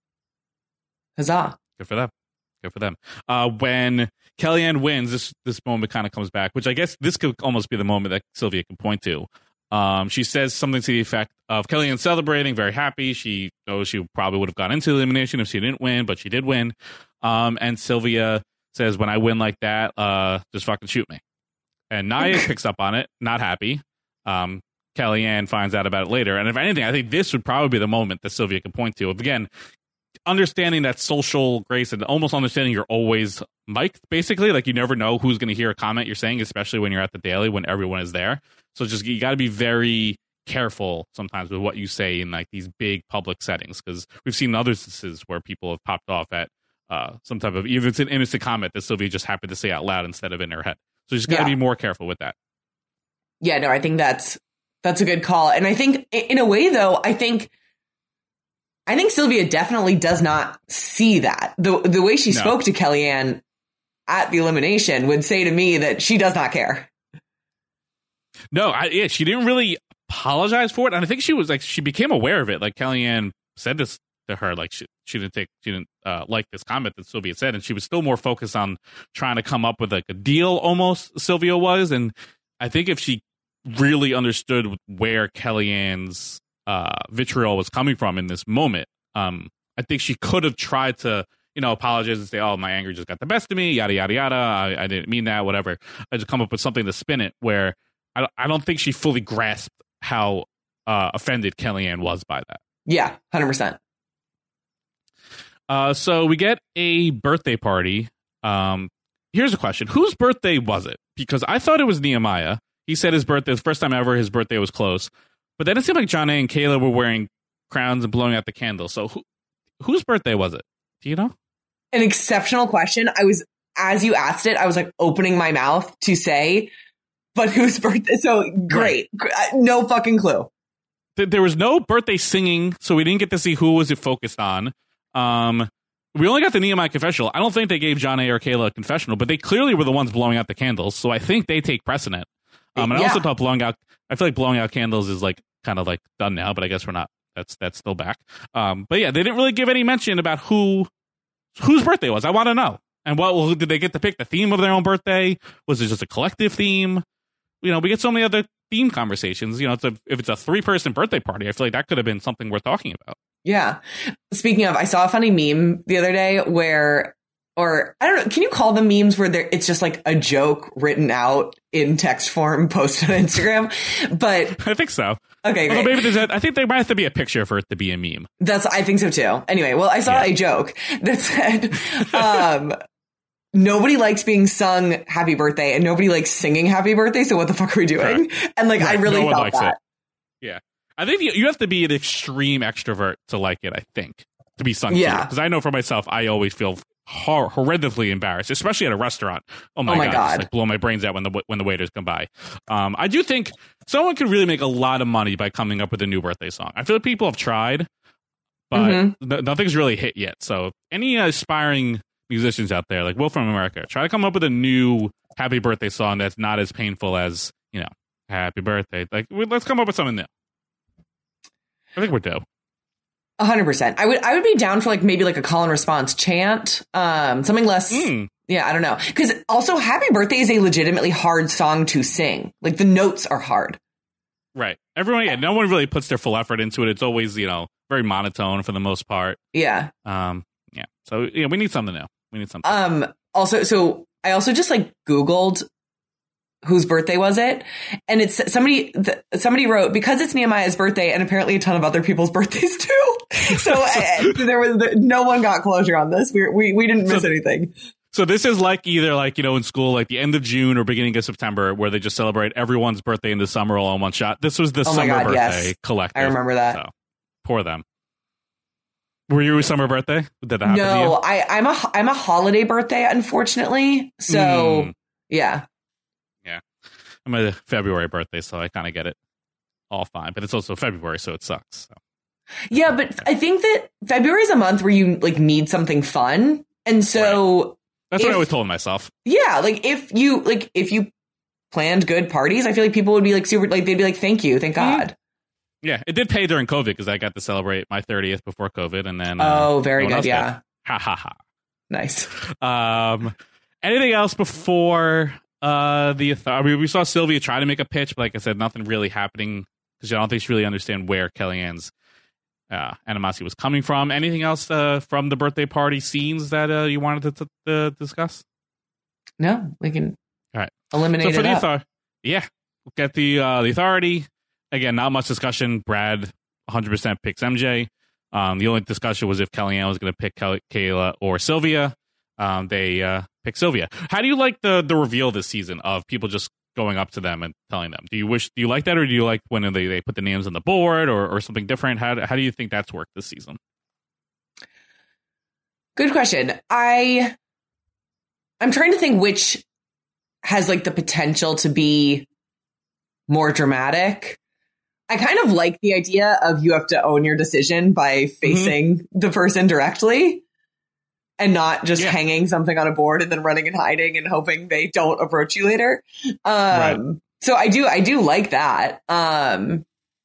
Huzzah. Good for them. Good for them. When Kellyanne wins, this moment kind of comes back, which I guess this could almost be the moment that Sylvia can point to. She says something to the effect of Kellyanne celebrating, very happy. She knows she probably would have gone into the elimination if she didn't win, but she did win. And Sylvia says, when I win like that, just fucking shoot me. And Nia picks up on it, not happy. Kellyanne finds out about it later. And if anything, I think this would probably be the moment that Sylvia can point to. Again, understanding that social grace and almost understanding you're always mic'd, basically. Like, you never know who's going to hear a comment you're saying, especially when you're at the daily, when everyone is there. So just, you got to be very careful sometimes with what you say in like these big public settings, because we've seen other instances where people have popped off at some type of, even if it's an innocent comment that Sylvia just happened to say out loud instead of in her head. So you just got to be more careful with that. Yeah, no, I think that's a good call. And I think in a way, though, I think Sylvia definitely does not see that. The way she spoke to Kellyanne at the elimination would say to me that she does not care. No, she didn't really apologize for it. And I think she was like, she became aware of it. Like, Kellyanne said this to her, like she didn't like this comment that Sylvia said, and she was still more focused on trying to come up with like a deal, almost, Sylvia was. And I think if she really understood where Kellyanne's vitriol was coming from in this moment, I think she could have tried to, apologize and say, oh, my anger just got the best of me, yada, yada, yada. I didn't mean that, whatever. I just come up with something to spin it, where I don't think she fully grasped how offended Kellyanne was by that. Yeah, 100%. So we get a birthday party. Here's a question. Whose birthday was it? Because I thought it was Nehemiah. He said his birthday, the first time ever his birthday was close. But then it seemed like Jonna and Kayla were wearing crowns and blowing out the candles. So whose birthday was it? Do you know? An exceptional question. As you asked it, I was like opening my mouth to say, but whose birthday? So great. Right. No fucking clue. There was no birthday singing, so we didn't get to see who was it focused on. We only got the Nehemiah confessional. I don't think they gave Jonna or Kayla a confessional, but they clearly were the ones blowing out the candles. So I think they take precedent. And I also thought I feel like blowing out candles is like kind of like done now, but I guess we're not. That's still back. But yeah, they didn't really give any mention about whose birthday it was. I want to know. And did they get to pick the theme of their own birthday? Was it just a collective theme? We get so many other theme conversations. If it's a 3-person birthday party, I feel like that could have been something worth talking about. Yeah. Speaking of, I saw a funny meme the other day or I don't know, can you call them memes where it's just like a joke written out in text form posted on Instagram? But I think so. Okay, well, maybe I think there might have to be a picture for it to be a meme. I think so too. Anyway, well, I saw a joke that said, nobody likes being sung happy birthday and nobody likes singing happy birthday. So what the fuck are we doing? Correct. And like, right. I really felt that. It. Yeah. I think you have to be an extreme extrovert to like it, I think, to be sung to. Because I know for myself, I always feel horrendously embarrassed, especially at a restaurant. Oh my God. Just like blow my brains out when the waiters come by. I do think someone could really make a lot of money by coming up with a new birthday song. I feel like people have tried, but nothing's really hit yet. So any aspiring musicians out there, like Will from America, try to come up with a new happy birthday song that's not as painful as, happy birthday. Like, let's come up with something new. I think we're dope. 100%. I would be down for maybe a call and response chant, something less. Yeah, I don't know. Because also, happy birthday is a legitimately hard song to sing. Like, the notes are hard. Right. Everyone, no one really puts their full effort into it. It's always, very monotone for the most part. Yeah. Yeah. So, we need something new. We need something. Also, so I also just Googled whose birthday was it? And it's somebody wrote, because it's Nehemiah's birthday and apparently a ton of other people's birthdays too. So there was no one got closure on this. We didn't miss anything. So this is like either like, in school, like the end of June or beginning of September, where they just celebrate everyone's birthday in the summer all in one shot. This was the summer birthday collective. I remember that. So, poor them. Were you a summer birthday? Did that happen to you? No, I'm a holiday birthday, unfortunately. So yeah. I'm a February birthday, so I kind of get it all fine. But it's also February, so it sucks. So. Yeah, but I think that February is a month where you like need something fun, and so that's what I always told myself. Yeah, like if you planned good parties, I feel like people would be like super, like they'd be like, "Thank you, thank God." Yeah, it did pay during COVID because I got to celebrate my 30th before COVID, and then very good, yeah, ha ha ha, nice. Anything else before we saw Sylvia try to make a pitch, but like I said, nothing really happening because I don't think she really understand where Kellyanne's animosity was coming from. Anything else from the birthday party scenes that you wanted to discuss? No, we can So eliminate for it. We'll get the authority. Again, not much discussion. Brad 100% picks MJ. The only discussion was if Kellyanne was going to pick Kayla or Sylvia. They picked Sylvia. How do you like the reveal this season of people just going up to them and telling them? Do you like that, or do you like when they put the names on the board or something different? How do you think that's worked this season? Good question. I'm trying to think which has like the potential to be more dramatic. I kind of like the idea of you have to own your decision by facing the person directly and not just hanging something on a board and then running and hiding and hoping they don't approach you later. So I do like that. I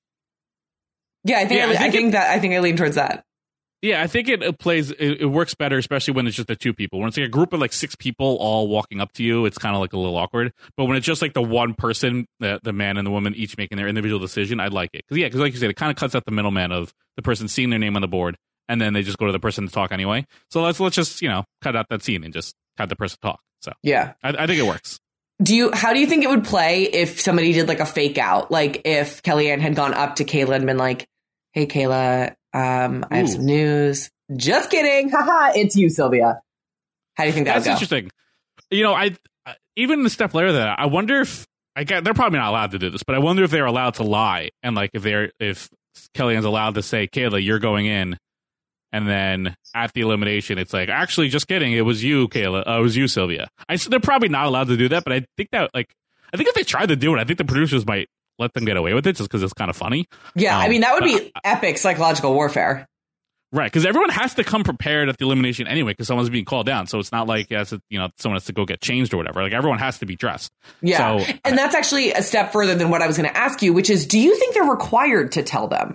think I lean towards that. Yeah, I think it works better, especially when it's just the two people. When it's like a group of like 6 people all walking up to you, it's kind of like a little awkward. But when it's just like the one person, the man and the woman each making their individual decision, I like it. Because like you said, it kind of cuts out the middleman of the person seeing their name on the board, and then they just go to the person to talk anyway. So let's just cut out that scene and just have the person talk. So yeah, I think it works. How do you think it would play if somebody did like a fake out? Like if Kellyanne had gone up to Kayla and been like, "Hey, Kayla, I have some news." Just kidding. Haha, it's you, Sylvia. How do you think that would go? That's interesting. I even the step later that I wonder if they're probably not allowed to do this, but I wonder if they're allowed to lie and like if Kellyanne's allowed to say, "Kayla, you're going in," and then at the elimination, it's like, "Actually, just kidding. It was you, Kayla. It was you, Sylvia." They're probably not allowed to do that, but I think if they tried to do it, I think the producers might let them get away with it just because it's kind of funny. Yeah, I mean, that would be epic psychological warfare. Right, because everyone has to come prepared at the elimination anyway because someone's being called down. So it's not like someone has to go get changed or whatever. Like everyone has to be dressed. Yeah, so, and that's actually a step further than what I was going to ask you, which is, do you think they're required to tell them?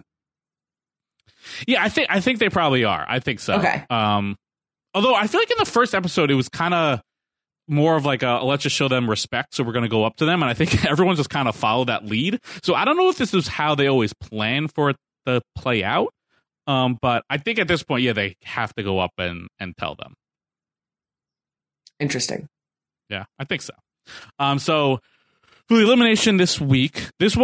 Yeah, I think they probably are. I think so. Okay. Although I feel like in the first episode it was kind of more of like let's just show them respect, so we're going to go up to them, and I think everyone just kind of followed that lead. So I don't know if this is how they always plan for it to play out. But I think at this point, they have to go up and tell them. Interesting. Yeah, I think so. So for the elimination this week, with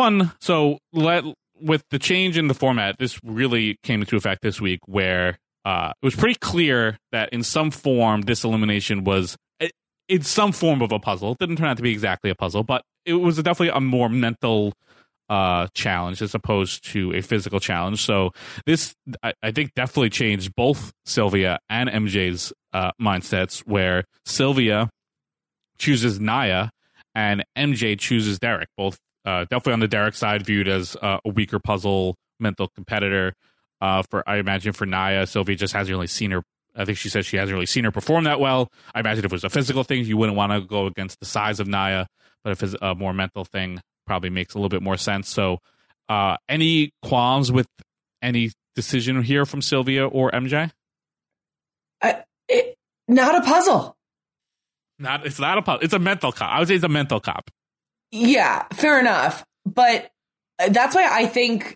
the change in the format, this really came into effect this week where it was pretty clear that in some form, this elimination was in some form of a puzzle. It didn't turn out to be exactly a puzzle, but it was definitely a more mental challenge as opposed to a physical challenge. So this, I think, definitely changed both Sylvia and MJ's mindsets, where Sylvia chooses Nia and MJ chooses Derek. Both definitely on the Derek side, viewed as a weaker puzzle mental competitor. I imagine for Nia, Sylvia just hasn't really seen her. I think she said she hasn't really seen her perform that well. I imagine if it was a physical thing, you wouldn't want to go against the size of Nia. But if it's a more mental thing, probably makes a little bit more sense. So any qualms with any decision here from Sylvia or MJ? Not a puzzle. It's not a puzzle. It's a mental cop. I would say it's a mental cop. Yeah, fair enough. But that's why I think,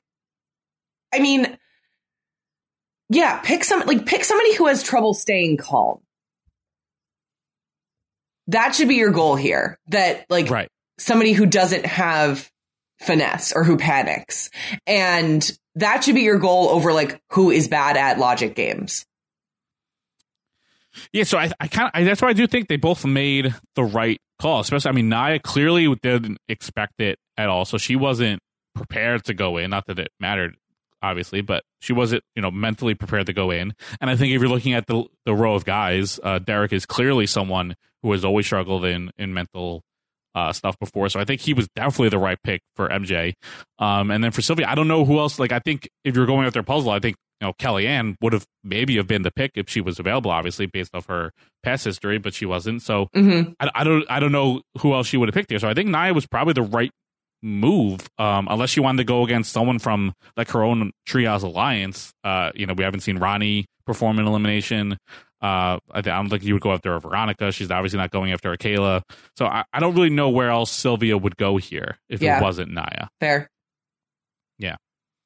pick somebody who has trouble staying calm. That should be your goal here. That right. somebody who doesn't have finesse or who panics. And that should be your goal over like who is bad at logic games. Yeah, so I that's why I do think they both made the right call. Especially, I mean, Nia clearly didn't expect it at all, so she wasn't prepared to go in. Not that it mattered, obviously, but she wasn't, mentally prepared to go in. And I think if you're looking at the row of guys, Derek is clearly someone who has always struggled in mental stuff before. So I think he was definitely the right pick for MJ. And then for Sylvia, I don't know who else. Like, I think if you're going after puzzle, I think Kellyanne would have maybe been the pick if she was available, obviously based off her past history, but she wasn't. So I don't know who else she would have picked here. So I think Nia was probably the right move, unless she wanted to go against someone from like her own Triage alliance. We haven't seen Ronnie perform in elimination. I don't think you would go after a Veronica. She's obviously not going after a Kayla. So I don't really know where else Sylvia would go here if it wasn't Nia. Fair. Yeah.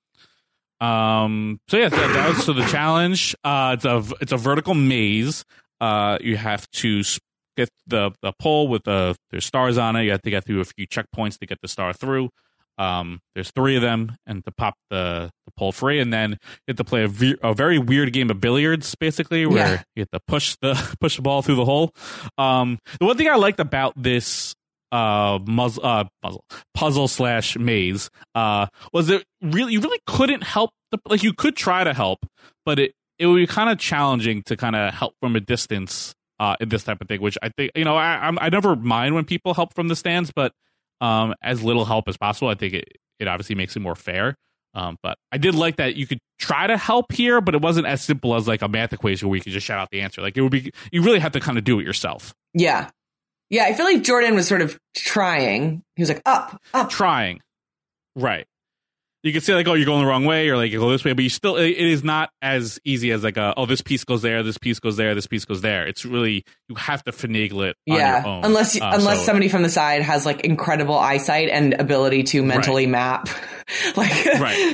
So that was the challenge. It's a vertical maze. You have to get the pole with there's stars on it. You have to get through a few checkpoints to get the star through. There's 3 of them, and to pop the pole free, and then you have to play a very weird game of billiards, basically, where you have to push the ball through the hole. The one thing I liked about this puzzle / maze was that you really couldn't help. You could try to help, but it would be kind of challenging to kind of help from a distance in this type of thing, which I think, I never mind when people help from the stands, but as little help as possible. I think it obviously makes it more fair. But I did like that you could try to help here, but it wasn't as simple as like a math equation where you could just shout out the answer. Like, it would be, you really have to kind of do it yourself. Yeah. Yeah. I feel like Jordan was sort of trying. He was like, up. Trying. Right. You could say like, oh, you're going the wrong way, or like you go this way, but it is not as easy as like, this piece goes there, this piece goes there, this piece goes there. It's really, you have to finagle it on your own. Unless somebody from the side has like incredible eyesight and ability to mentally map. Right.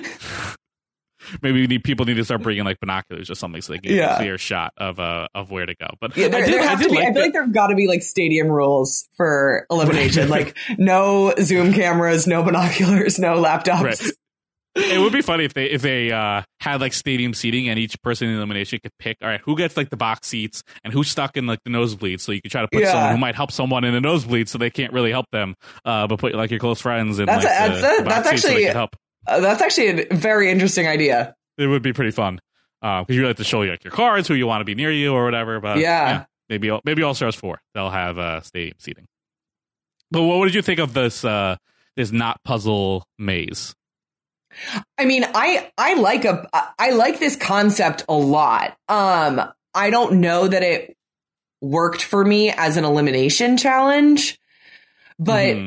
Maybe people need to start bringing like binoculars or something so they can get a clear shot of where to go. But I feel like there've got to be like stadium rules for elimination, like no Zoom cameras, no binoculars, no laptops. Right. It would be funny if they had like stadium seating and each person in the elimination could pick, all right, who gets like the box seats and who's stuck in like the nosebleeds, so you could try to put someone who might help someone in the nosebleed so they can't really help them, but put like your close friends in that's actually help. That's actually a very interesting idea. It would be pretty fun because you have to show like your cards, who you want to be near you or whatever. But maybe All Stars 4 they'll have stadium seating. But what did you think of this not puzzle maze? I mean, I like this concept a lot. I don't know that it worked for me as an elimination challenge, but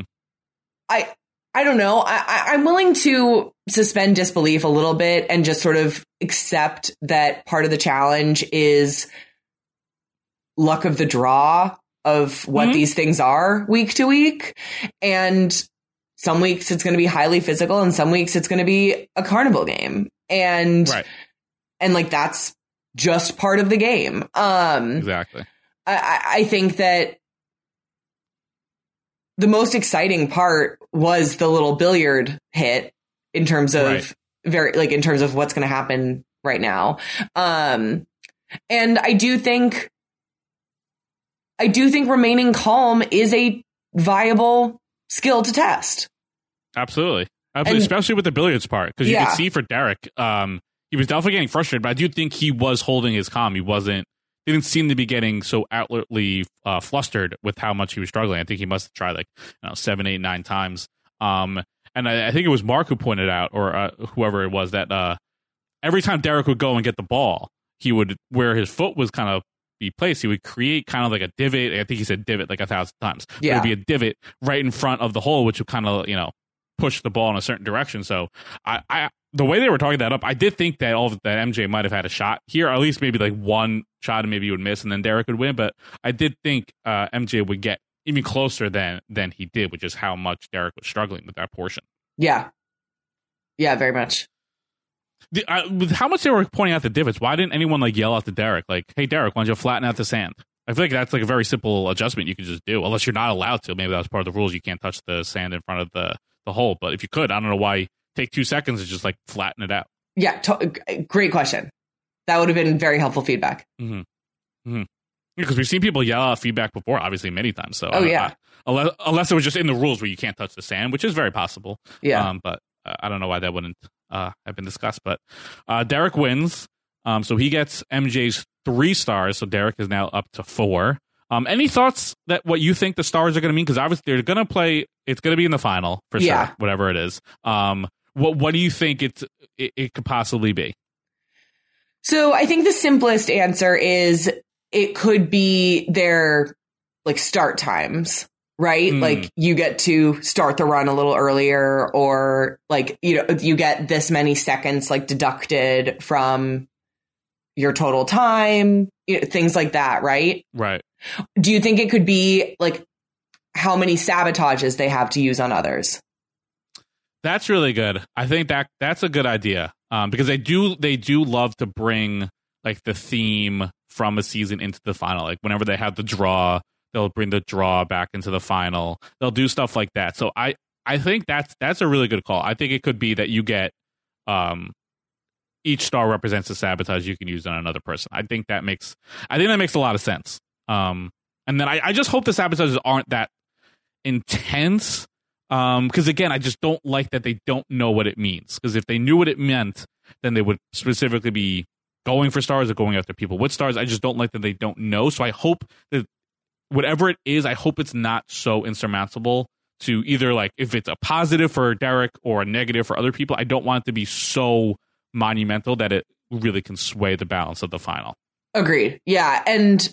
I don't know. I'm willing to suspend disbelief a little bit and just sort of accept that part of the challenge is luck of the draw of what these things are week to week. And some weeks it's going to be highly physical and some weeks it's going to be a carnival game. And like, that's just part of the game. Exactly. I think that the most exciting part was the little billiard hit in terms of in terms of what's going to happen right now. And I do think remaining calm is a viable skill to test. Absolutely. Especially with the billiards part, because you can see for Derek, he was definitely getting frustrated, but I do think he was holding his calm. He didn't seem to be getting so outwardly flustered with how much he was struggling. I think he must have tried 7, 8, 9 times. And I think it was Mark who pointed out, or whoever it was, that every time Derek would go and get the ball, he would, where his foot was kind of be placed, he would create kind of like a divot. I think he said divot like 1,000 times. Yeah. It would be a divot right in front of the hole, which would kind of, push the ball in a certain direction. So the way they were talking that up, I did think that that MJ might have had a shot here, or at least maybe like one shot and maybe he would miss and then Derek would win. But I did think MJ would get even closer than he did, which is how much Derek was struggling with that portion. Yeah. Yeah, very much. With how much they were pointing out the divots, why didn't anyone yell out to Derek, like, hey, Derek, why don't you flatten out the sand? I feel like that's like a very simple adjustment you can just do, unless you're not allowed to. Maybe that was part of the rules. You can't touch the sand in front of the hole. But if you could, I don't know why take 2 seconds and just like flatten it out. Yeah, great question. That would have been very helpful feedback. Because we've seen people yell out feedback before, obviously many times. So unless it was just in the rules where you can't touch the sand, which is very possible. Yeah. But I don't know why that wouldn't have been discussed. But Derek wins. So he gets MJ's 3 stars. So Derek is now up to 4. Any thoughts that what you think the stars are going to mean? Because obviously they're going to play. It's going to be in the final for sure, whatever it is. What do you think it could possibly be? So I think the simplest answer is it could be their like start times, right? Like you get to start the run a little earlier, or like, you get this many seconds like deducted from your total time, things like that, right? Right. Do you think it could be like how many sabotages they have to use on others? That's really good. I think that's a good idea. Because they do love to bring like the theme from a season into the final. Like whenever they have the draw, they'll bring the draw back into the final. They'll do stuff like that. So I think that's a really good call. I think it could be that you get each star represents a sabotage you can use on another person. I think that makes a lot of sense. And then I just hope the sabotages aren't that intense. Because again, I just don't like that they don't know what it means. Because if they knew what it meant, then they would specifically be going for stars or going after people with stars. I just don't like that they don't know. So I hope that whatever it is, I hope it's not so insurmountable to either like if it's a positive for Derek or a negative for other people. I don't want it to be so monumental that it really can sway the balance of the final. Agreed. Yeah, and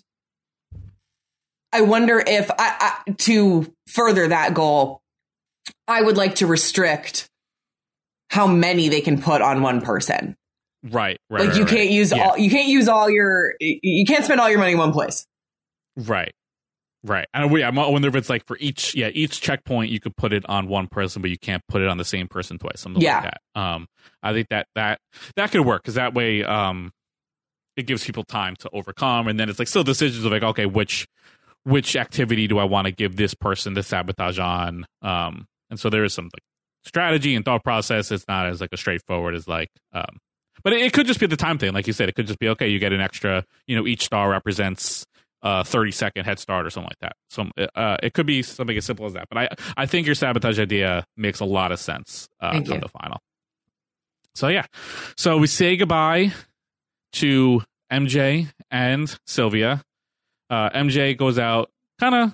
I wonder if to further that goal, I would like to restrict how many they can put on one person. Right. Like you can't use you can't spend all your money in one place. Right. And I wonder if it's like for each checkpoint you could put it on one person, but you can't put it on the same person twice. Something like that. I think that could work because that way it gives people time to overcome, and then it's like still decisions of like, okay, which activity do I want to give this person the sabotage on? And so there is some like strategy and thought process. It's not as like a straightforward as like, but it could just be the time thing. Like you said, it could just be, okay, you get an extra, each star represents 30-second head start or something like that. So it could be something as simple as that. But I think your sabotage idea makes a lot of sense come the final. So yeah. So we say goodbye to MJ and Sylvia. MJ goes out kind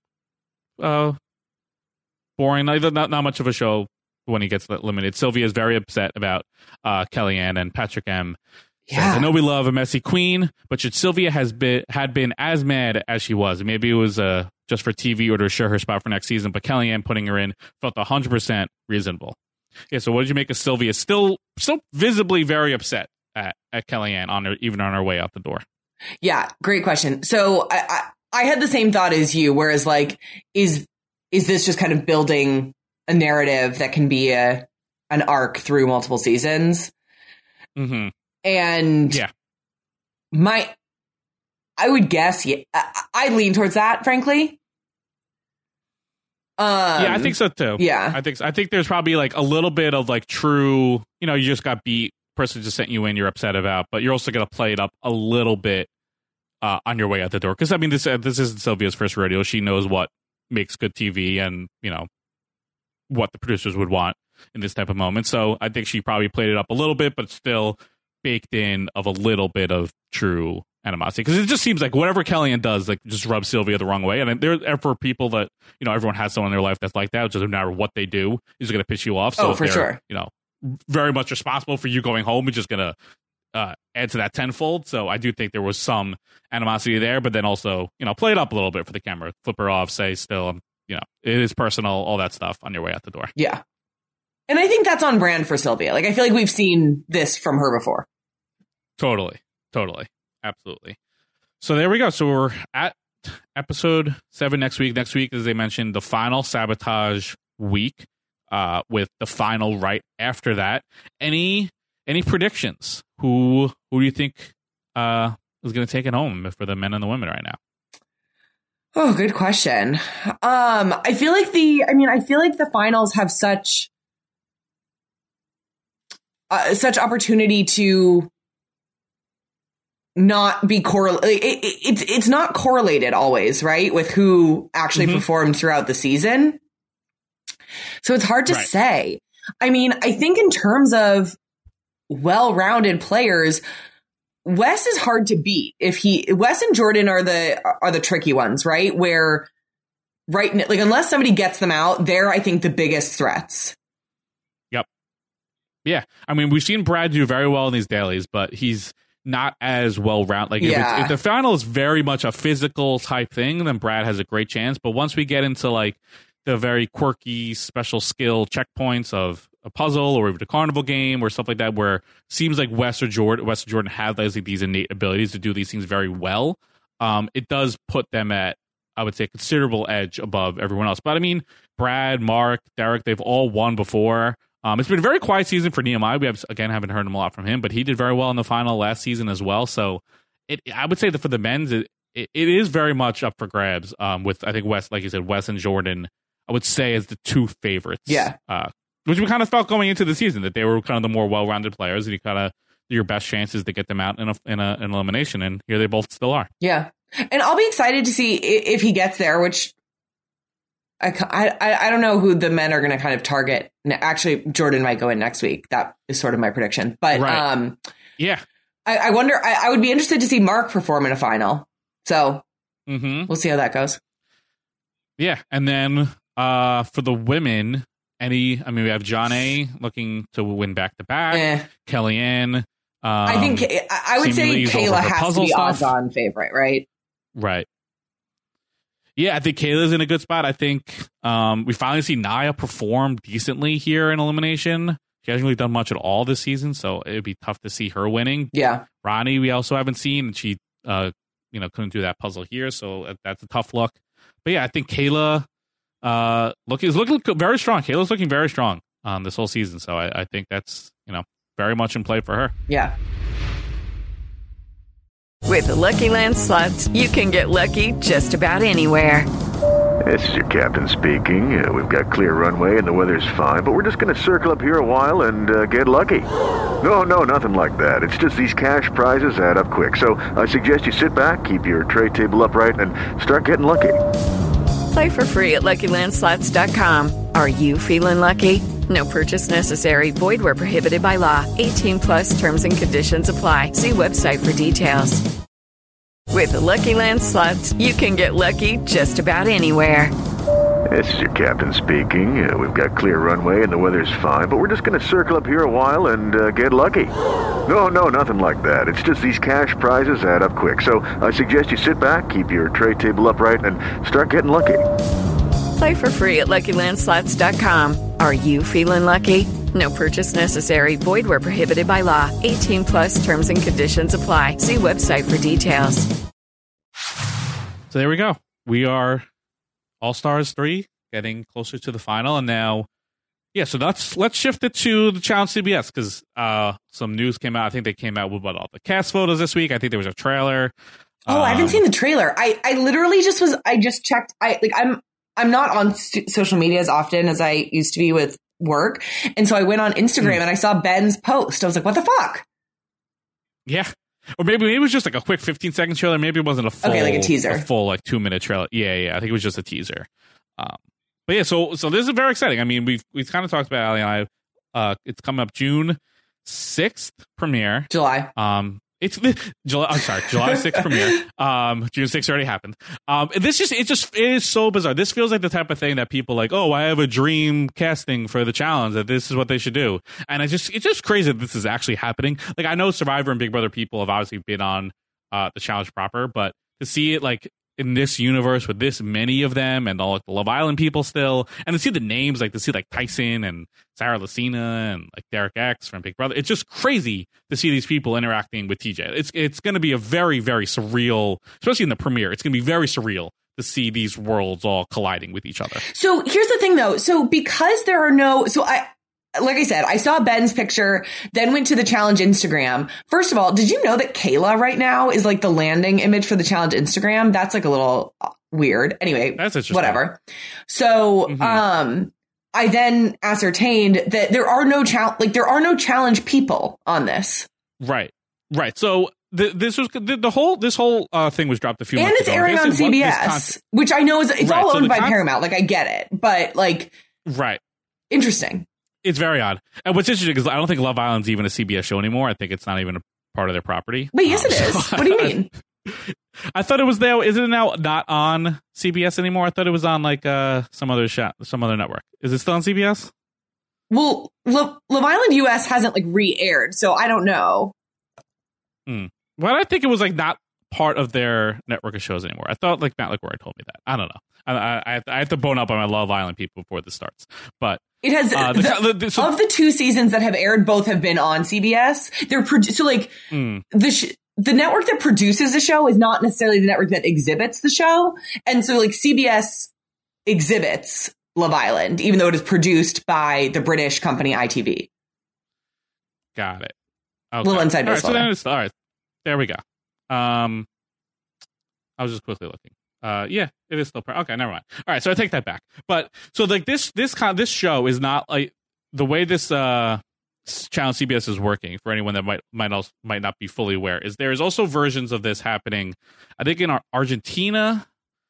of boring. Not much of a show when he gets eliminated. Sylvia is very upset about Kellyanne, and Patrick M says, I know we love a messy queen, but should Sylvia had been as mad as she was? Maybe it was just for TV or to assure her spot for next season, but Kellyanne putting her in felt 100% reasonable. Yeah, so what did you make of Sylvia? Still visibly very upset at Kellyanne even on her way out the door. Yeah, great question. So I had the same thought as you, whereas like, is this just kind of building a narrative that can be an arc through multiple seasons? Mm-hmm. And I would guess, I lean towards that, frankly. I think so too. Yeah, I think there's probably like a little bit of like true, you just got beat, person just sent you in, you're upset about, but you're also going to play it up a little bit on your way out the door. Because I mean, this isn't Sylvia's first rodeo. She knows what makes good TV and what the producers would want in this type of moment. So I think she probably played it up a little bit, but still baked in of a little bit of true animosity, because it just seems like whatever Kellyanne does, like, just rubs Sylvia the wrong way. And there for people that everyone has someone in their life that's like that, which doesn't matter what they do is going to piss you off. So for sure, very much responsible for you going home, is just going to add to that tenfold. So I do think there was some animosity there, but then also play it up a little bit for the camera, flip her off, say still it is personal, all that stuff on your way out the door. Yeah, and I think that's on brand for Sylvia. Like, I feel like we've seen this from her before. Totally. Absolutely. So there we go. So we're at episode 7 next week. Next week, as they mentioned, the final sabotage week with the final right after that. Any predictions? Who do you think is going to take it home for the men and the women right now? Oh, good question. I feel like the finals have such opportunity to not be correlated. It's not correlated always, right, with who actually performed throughout the season. So it's hard to say. I mean, I think in terms of well-rounded players, Wes is hard to beat. Wes and Jordan are the tricky ones, right? Where unless somebody gets them out, they're, I think, the biggest threats. Yep. Yeah. I mean, we've seen Brad do very well in these dailies, but he's not as well-rounded. If the final is very much a physical type thing, then Brad has a great chance. But once we get into the very quirky special skill checkpoints of a puzzle or even a carnival game or stuff like that, where it seems like Wes and Jordan have these innate abilities to do these things very well, it does put them at, I would say, a considerable edge above everyone else. But I mean, Brad, Mark, Derek, they've all won before. It's been a very quiet season for Nehemiah. We haven't heard him a lot from him, but he did very well in the final last season as well. So I would say that for the men's, it is very much up for grabs. With, I think, Wes, like you said, Wes and Jordan, I would say, as the two favorites. Yeah. Which we kind of felt going into the season, that they were kind of the more well-rounded players, and you kind of your best chances to get them out in an elimination, and here they both still are. Yeah, and I'll be excited to see if he gets there, which I don't know who the men are going to kind of target. Actually, Jordan might go in next week. That is sort of my prediction. But yeah, I wonder. I would be interested to see Mark perform in a final. So we'll see how that goes. Yeah, and then for the women. We have John A. looking to win back-to-back. Kellyanne. I think I would say Kayla has to be odds-on favorite, right? Right. Yeah, I think Kayla's in a good spot. I think we finally see Nia perform decently here in elimination. She hasn't really done much at all this season, so it would be tough to see her winning. Yeah. Ronnie, we also haven't seen, and she couldn't do that puzzle here, so that's a tough look. But yeah, I think Kayla... is looking very strong. Kayla's looking very strong this whole season, so I think that's very much in play for her. Yeah. With the Lucky Land Slots, you can get lucky just about anywhere. This is your captain speaking. We've got clear runway and the weather's fine, but we're just going to circle up here a while and get lucky. No, nothing like that. It's just these cash prizes add up quick. So I suggest you sit back, keep your tray table upright, and start getting lucky. Play for free at LuckyLandSlots.com. Are you feeling lucky? No purchase necessary. Void where prohibited by law. 18+ terms and conditions apply. See website for details. With the Lucky Land Slots, you can get lucky just about anywhere. This is your captain speaking. We've got clear runway and the weather's fine, but we're just going to circle up here a while and get lucky. No, nothing like that. It's just these cash prizes add up quick. So I suggest you sit back, keep your tray table upright, and start getting lucky. Play for free at LuckyLandSlots.com. Are you feeling lucky? No purchase necessary. Void where prohibited by law. 18+ terms and conditions apply. See website for details. So there we go. We are All-Stars 3, getting closer to the final, and now, so let's shift it to the Challenge CBS, because some news came out. I think they came out with all the cast photos this week. I think there was a trailer. I haven't seen the trailer. I literally I just checked. I'm not on social media as often as I used to be with work, and so I went on Instagram and I saw Ben's post. I was like, what the fuck? Yeah. Or maybe it was just like a quick 15-second trailer. Maybe it wasn't a full, like a teaser, a full 2-minute trailer. Yeah. I think it was just a teaser. But yeah, so this is very exciting. I mean, we've kind of talked about Ali and I. It's coming up June 6th premiere. July. It's July. I'm sorry, July 6th premiere. June 6th already happened. It is so bizarre. This feels like the type of thing that people like, oh, I have a dream casting for the challenge, that this is what they should do. And it's just crazy that this is actually happening. Like, I know Survivor and Big Brother people have obviously been on the challenge proper, but to see it like in this universe with this many of them and all like the Love Island people still, and to see the names, like to see like Tyson and Sarah Lucina and like Derek X from Big Brother, it's just crazy to see these people interacting with TJ. It's going to be a very, very surreal, especially in the premiere. It's going to be very surreal to see these worlds all colliding with each other. So here's the thing, though. So because there are like I said, I saw Ben's picture, then went to the challenge Instagram. First of all, did you know that Kayla right now is like the landing image for the challenge Instagram? That's like a little weird. Anyway, that's interesting. Whatever. So, I then ascertained that there are no challenge people on this. Right. So this whole thing was dropped a few months ago. And it's airing on CBS, which I know it's all owned by Paramount. Like, I get it, but like, right. Interesting. It's very odd. And what's interesting is I don't think Love Island's even a CBS show anymore. I think it's not even a part of their property. Wait, yes, it is. What do you mean? I thought it was there. Is it now not on CBS anymore? I thought it was on like some other network. Is it still on CBS? Well, Love Island US hasn't like re-aired, so I don't know. Well, I think it was like not part of their network of shows anymore. I thought like Matt LaGuardia told me that. I don't know. I have to bone up on my Love Island people before this starts. But it has of the 2 seasons that have aired, both have been on CBS. They're the network that produces the show is not necessarily the network that exhibits the show, and so like CBS exhibits Love Island, even though it is produced by the British company ITV. Got it. Okay. Little inside baseball. All right, there we go. I was just quickly looking. Yeah, it is still okay. Never mind. All right, so I take that back. But so like this show is not like the way this channel CBS is working. For anyone that might not be fully aware, is there is also versions of this happening. I think in Argentina,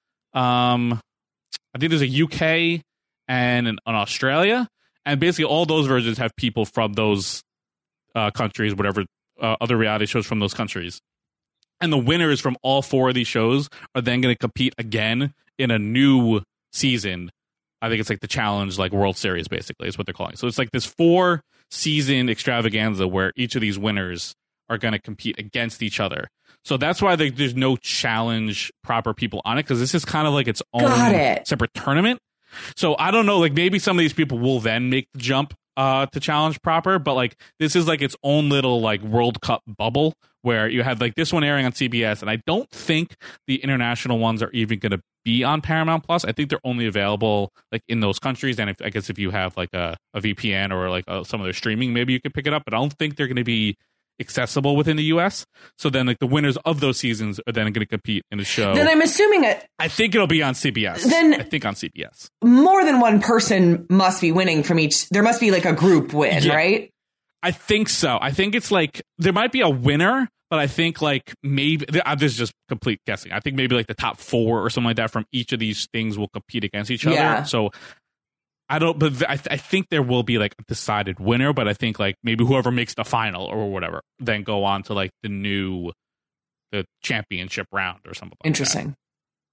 I think there's a UK and an Australia, and basically all those versions have people from those countries, whatever other reality shows from those countries. And the winners from all 4 of these shows are then going to compete again in a new season. I think it's like the Challenge, like World Series, basically, is what they're calling it. So it's like this 4-season extravaganza where each of these winners are going to compete against each other. So that's why there's no Challenge proper people on it, because this is kind of like its own separate tournament. So I don't know, like maybe some of these people will then make the jump to Challenge proper, but like this is like its own little like World Cup bubble where you have like this one airing on CBS, and I don't think the international ones are even going to be on Paramount Plus. I think they're only available like in those countries, and I guess if you have like a VPN or like some of their streaming, maybe you could pick it up. But I don't think they're going to be accessible within the US. So then like the winners of those seasons are then going to compete in the show. Then I'm assuming I think it'll be on CBS. Then I think on CBS. More than one person must be winning from each. There must be like a group win, right? I think so. I think it's like there might be a winner, but I think like maybe this is just complete guessing. I think maybe like the top 4 or something like that from each of these things will compete against each other. So I don't, but I think there will be like a decided winner, but I think like maybe whoever makes the final or whatever then go on to like the championship round or something like Interesting. That.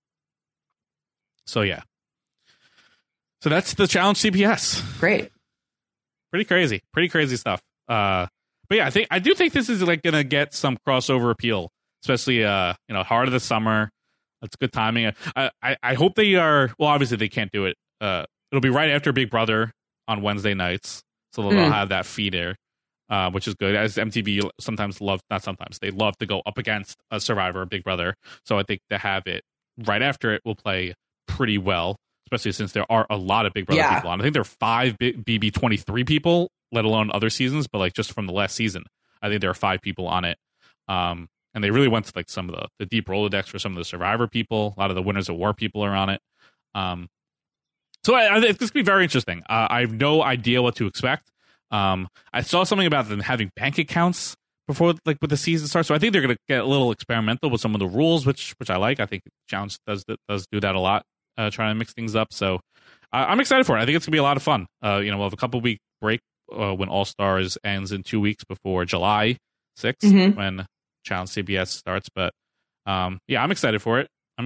So yeah. So that's the Challenge CBS. Great. Pretty crazy stuff. But yeah, I do think this is like gonna get some crossover appeal, especially heart of the summer. That's good timing. I hope they are. Well, obviously they can't do it. It'll be right after Big Brother on Wednesday nights, so they'll have that feeder, which is good. As MTV they love to go up against a Survivor or Big Brother. So I think to have it right after it will play pretty well, especially since there are a lot of Big Brother people on. I think there are 5 BB23 people, let alone other seasons, but like just from the last season, I think there are 5 people on it. And they really went to like some of the deep Rolodex for some of the Survivor people. A lot of the Winners of War people are on it. So I think this could be very interesting. I have no idea what to expect. I saw something about them having bank accounts before, like with the season starts. So I think they're going to get a little experimental with some of the rules, which I like. I think Challenge does do that a lot, trying to mix things up. So I'm excited for it. I think it's going to be a lot of fun. We'll have a couple week break when All Stars ends in 2 weeks before July 6th when Challenge CBS starts. But I'm excited for it.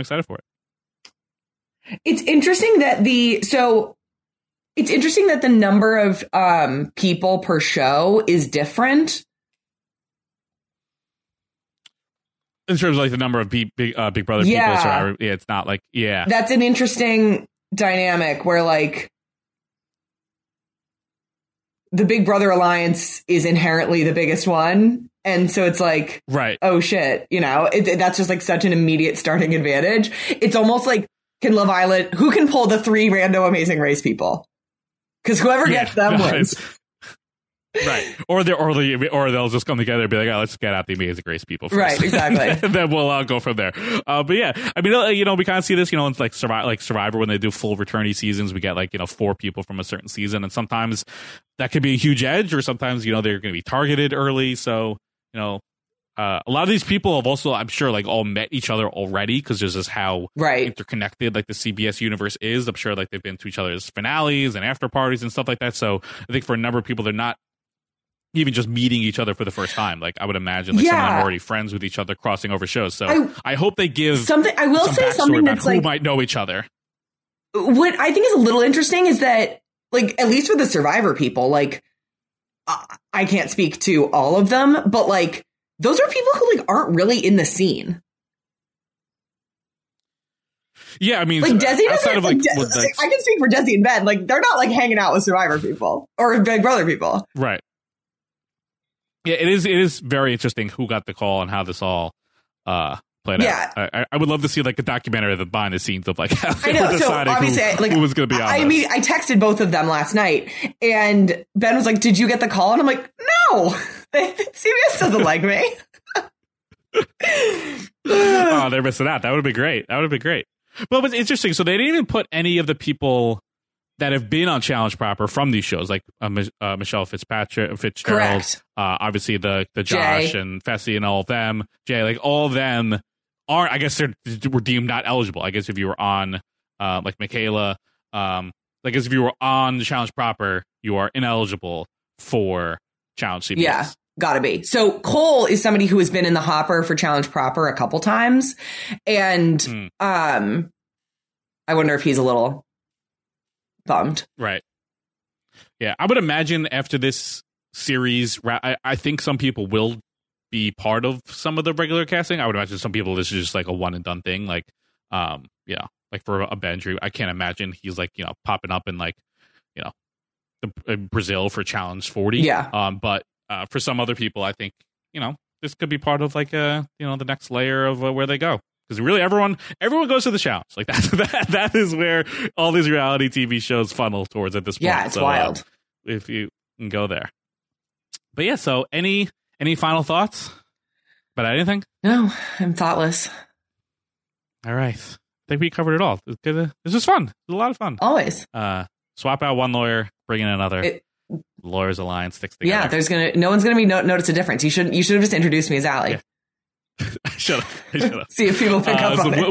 It's interesting that the number of people per show is different. In terms of like the number of Big Brother people, it's not like That's an interesting dynamic where like the Big Brother Alliance is inherently the biggest one. And so it's like, oh shit, that's just like such an immediate starting advantage. It's almost like, who can pull the 3 random Amazing Race people? Because whoever gets them wins. Right. Or they'll just come together and be like, oh, let's get out the Amazing Race people first. Right, exactly. And then we'll go from there. But yeah, I mean, we kind of see this, in like Survivor when they do full returnee seasons, we get 4 people from a certain season. And sometimes that could be a huge edge, or sometimes, they're going to be targeted early. So, a lot of these people have also, I'm sure, all met each other already, because this is how interconnected the CBS universe is. I'm sure they've been to each other's finales and after parties and stuff like that. So I think for a number of people, they're not even just meeting each other for the first time. I would imagine some of them are already friends with each other, crossing over shows. So I hope they give something. I will say something that's who might know each other. What I think is a little interesting is that, at least for the Survivor people, I can't speak to all of them, but those are people who aren't really in the scene. Yeah, I mean, Desi doesn't. I can speak for Desi and Ben. They're not hanging out with Survivor people or Big Brother people, right? Yeah, it is very interesting who got the call and how this all played out. I would love to see a documentary of the behind the scenes of how they were deciding who was going to be on. I mean, I texted both of them last night, and Ben was like, "Did you get the call?" And I'm like, "No, CBS doesn't like me." Oh, they're missing out. That would have been great. But what's interesting, so they didn't even put any of the people that have been on Challenge Proper from these shows, Michelle Fitzgerald, obviously the Josh Jay. and Fessy and all of them, Jay, all of them are, I guess were deemed not eligible. I guess if you were on, Michaela, I guess if you were on the Challenge Proper, you are ineligible for Challenge CBS. Yeah, gotta be. So Cole is somebody who has been in the hopper for Challenge Proper a couple times, and I wonder if he's a little bummed. Right. Yeah, I would imagine after this series, I think some people will be part of some of the regular casting. I would imagine some people, this is just a one and done thing. For a Benji, I can't imagine he's popping up in Brazil for Challenge 40. Yeah. But for some other people, I think, this could be part of the next layer of where they go. Because really, everyone goes to the challenge. That is where all these reality TV shows funnel towards at this point. Yeah, it's wild. If you can go there. But yeah, so any final thoughts about anything? No, I'm thoughtless. All right. I think we covered it all. This was fun. It was a lot of fun. Always. Swap out one lawyer, bring in another. Lawyers Alliance sticks together. Yeah, no one's gonna notice a difference. You should have just introduced me as Allie. Yeah. Shut up. See if people pick up on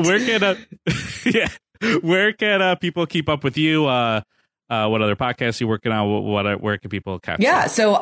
it. Where can people keep up with you? What other podcasts are you working on? Where can people catch you? Yeah, so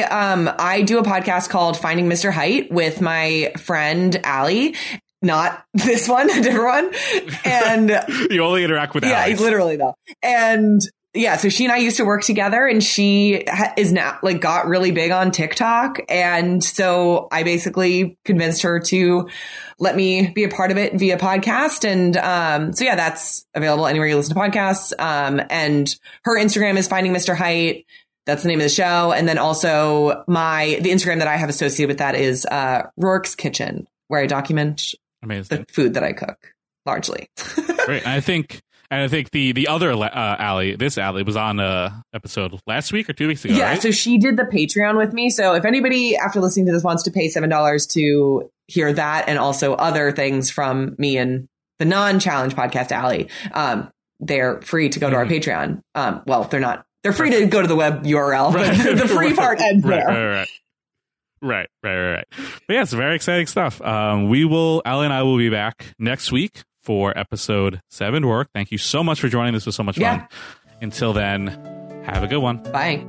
I do a podcast called Finding Mr. Height with my friend Allie. Not this one, a different one. And you only interact with Allie. Yeah, literally though. And yeah, so she and I used to work together, and she is now got really big on TikTok. And so I basically convinced her to let me be a part of it via podcast. And so yeah, that's available anywhere you listen to podcasts. And her Instagram is Finding Mr. Height. That's the name of the show. And then also the Instagram that I have associated with that is Rourke's Kitchen, where I document the food that I cook largely. Great. And I think the other Allie, this Allie, was on a episode last week or 2 weeks ago. Yeah, right? So she did the Patreon with me. So if anybody after listening to this wants to pay $7 to hear that and also other things from me and the non-challenge podcast Allie, they're free to go to our Patreon. Well, they're not. They're free to go to the web URL, but the free part ends there. Right. But yeah, it's very exciting stuff. Allie and I will be back next week for episode 7 work. Thank you so much for joining. This was so much fun. Until then, have a good one. Bye.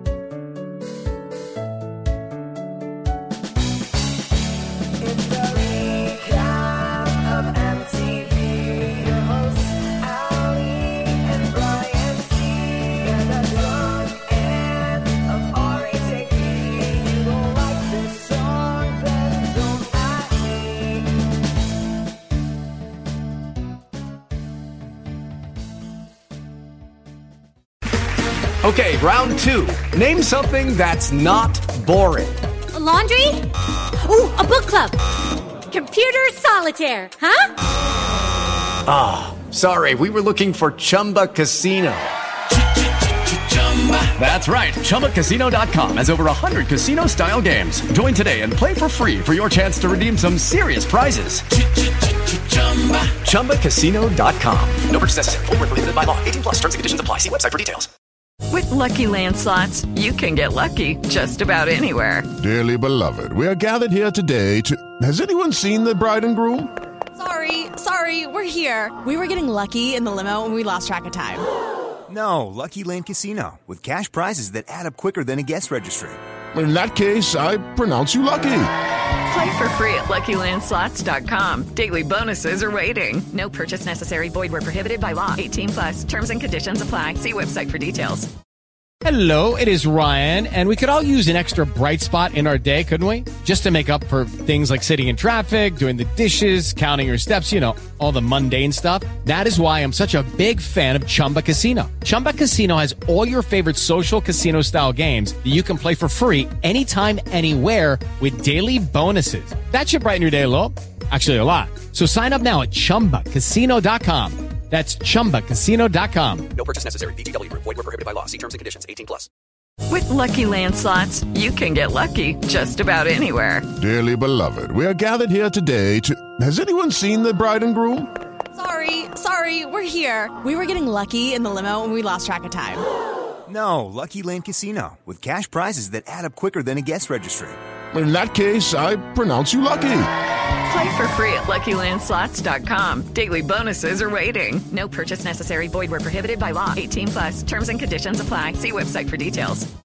Okay, round 2. Name something that's not boring. A laundry? Ooh, a book club. Computer solitaire, huh? Ah, sorry, we were looking for Chumba Casino. That's right. ChumbaCasino.com has over 100 casino-style games. Join today and play for free for your chance to redeem some serious prizes. ChumbaCasino.com. No purchase necessary. Void where prohibited by law. 18 plus. Terms and conditions apply. See website for details. With Lucky Land Slots, you can get lucky just about anywhere. Dearly beloved, we are gathered here today to... Has anyone seen the bride and groom? Sorry, we're here. We were getting lucky in the limo and we lost track of time. No, Lucky Land Casino, with cash prizes that add up quicker than a guest registry. In that case, I pronounce you lucky. Play for free at LuckyLandSlots.com. Daily bonuses are waiting. No purchase necessary. Void where prohibited by law. 18 plus. Terms and conditions apply. See website for details. Hello, it is Ryan, and we could all use an extra bright spot in our day, couldn't we? Just to make up for things like sitting in traffic, doing the dishes, counting your steps, you know, all the mundane stuff. That is why I'm such a big fan of Chumba Casino. Chumba Casino has all your favorite social casino-style games that you can play for free anytime, anywhere with daily bonuses. That should brighten your day a little. Actually, a lot. So sign up now at ChumbaCasino.com. That's ChumbaCasino.com. No purchase necessary. VGW Group. Void where prohibited by law. See terms and conditions. 18 plus. With Lucky Land Slots, you can get lucky just about anywhere. Dearly beloved, we are gathered here today to... Has anyone seen the bride and groom? Sorry, we're here. We were getting lucky in the limo and we lost track of time. No, Lucky Land Casino, with cash prizes that add up quicker than a guest registry. In that case, I pronounce you lucky. Play for free at LuckyLandSlots.com. Daily bonuses are waiting. No purchase necessary. Void where prohibited by law. 18 plus. Terms and conditions apply. See website for details.